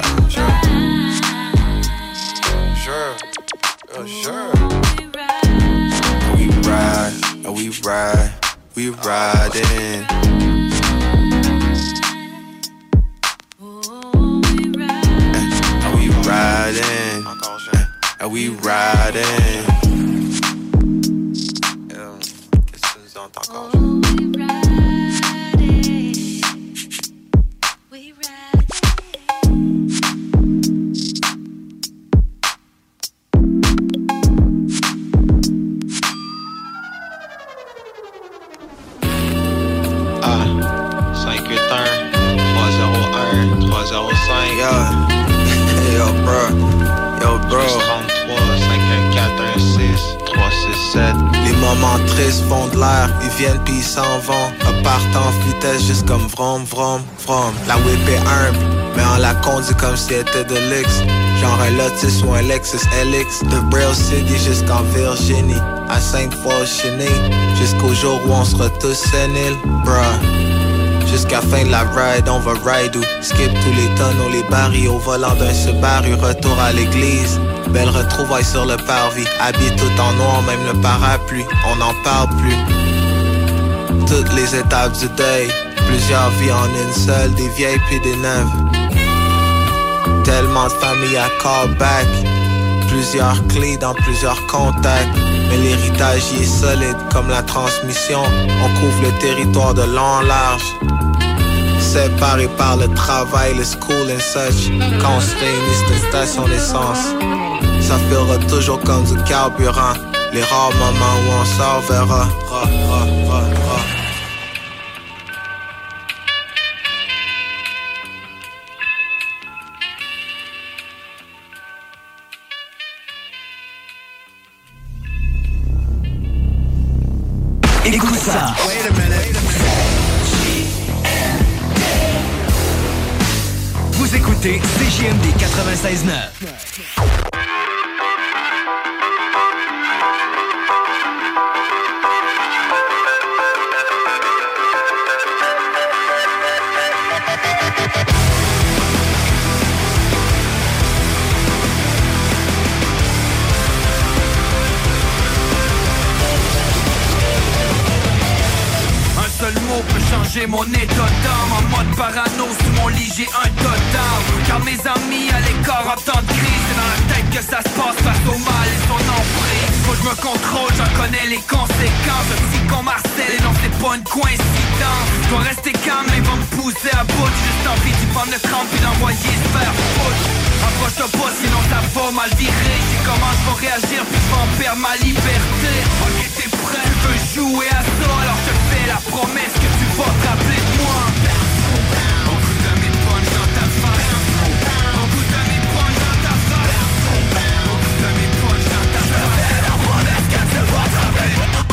Sure. Sure. We ride, we ride. We riding. And we riding. And we riding. Yo, bro, yo, bro. trente-trois, cinq un quatre, un six, trois six sept. Les moments tristes font de l'air, ils viennent puis ils s'en vont. Repartent en vitesse juste comme vrom, vrom, vrom. La whip est humble, mais on la conduit comme si elle était de luxe. Genre un Lotus ou un Lexus L X. De Braille City jusqu'en Virginie, à Sainte-Foy-Chenille, jusqu'au jour où on sera tous séniles, bruh. Jusqu'à fin de la ride, on va ride ou skip tous les tonneaux, les barils au volant d'un Subaru, retour à l'église. Belle retrouvaille sur le parvis, habillé tout en noir, même le parapluie, on n'en parle plus. Toutes les étapes du deuil, plusieurs vies en une seule, des vieilles puis des neuves. Tellement de familles à callback. Plusieurs clés dans plusieurs contacts. Mais l'héritage y est solide comme la transmission. On couvre le territoire de long en large. Séparés par le travail, le school and such. Quand on se réunit, c'est une station d'essence. Ça fera toujours comme du carburant. Les rares moments où on s'en verra. Ra, ra, ra, ra. Écoute ça. Vous écoutez C J M D quatre-vingt-seize neuf. Un seul mot peut changer mon état d'âme. En mode parano, sous mon lit j'ai un totem. Car mes amis à l'écart en temps de crise, c'est dans la tête que ça se passe face au mal et son emprise. Faut que je me contrôle, j'en connais les conséquences. Un petit con Marcel et non c'est pas une coïncidence. Je dois rester calme mais ils vont me pousser à bout. J'ai juste envie d'y prendre le crampe puis d'envoyer se faire foutre. Approche-toi pas sinon ça va mal virer. Je sais comment je vais réagir puis je vais en perdre ma liberté. Ok t'es prêt, tu veux jouer à ça. Alors je te fais la promesse que tu vas te rappeler de moi. On goûte à mes punches dans ta face. On goûte à mes punches dans ta face. On goûte à mes punches dans ta face. Je te fais la promesse que tu vas te rappeler.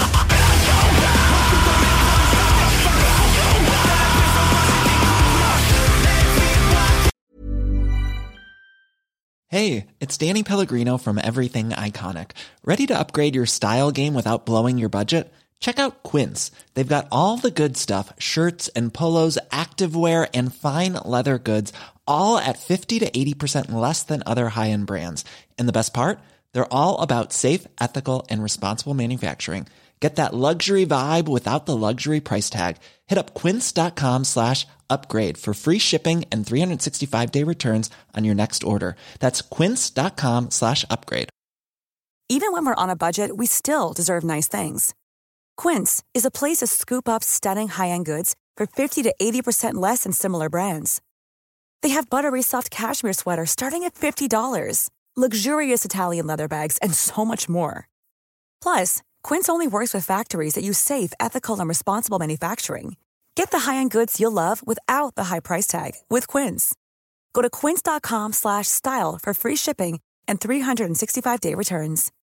Hey, it's Danny Pellegrino from Everything Iconic. Ready to upgrade your style game without blowing your budget? Check out Quince. They've got all the good stuff, shirts and polos, activewear, and fine leather goods, all at fifty to eighty percent less than other high-end brands. And the best part? They're all about safe, ethical, and responsible manufacturing. Get that luxury vibe without the luxury price tag. Hit up quince.com slash upgrade for free shipping and three sixty-five day returns on your next order. That's quince.com slash upgrade. Even when we're on a budget, we still deserve nice things. Quince is a place to scoop up stunning high-end goods for fifty to eighty percent less than similar brands. They have buttery soft cashmere sweaters starting at fifty dollars, luxurious Italian leather bags, and so much more. Plus, Quince only works with factories that use safe, ethical, and responsible manufacturing. Get the high-end goods you'll love without the high price tag with Quince. Go to quince.com slash style for free shipping and three sixty-five day returns.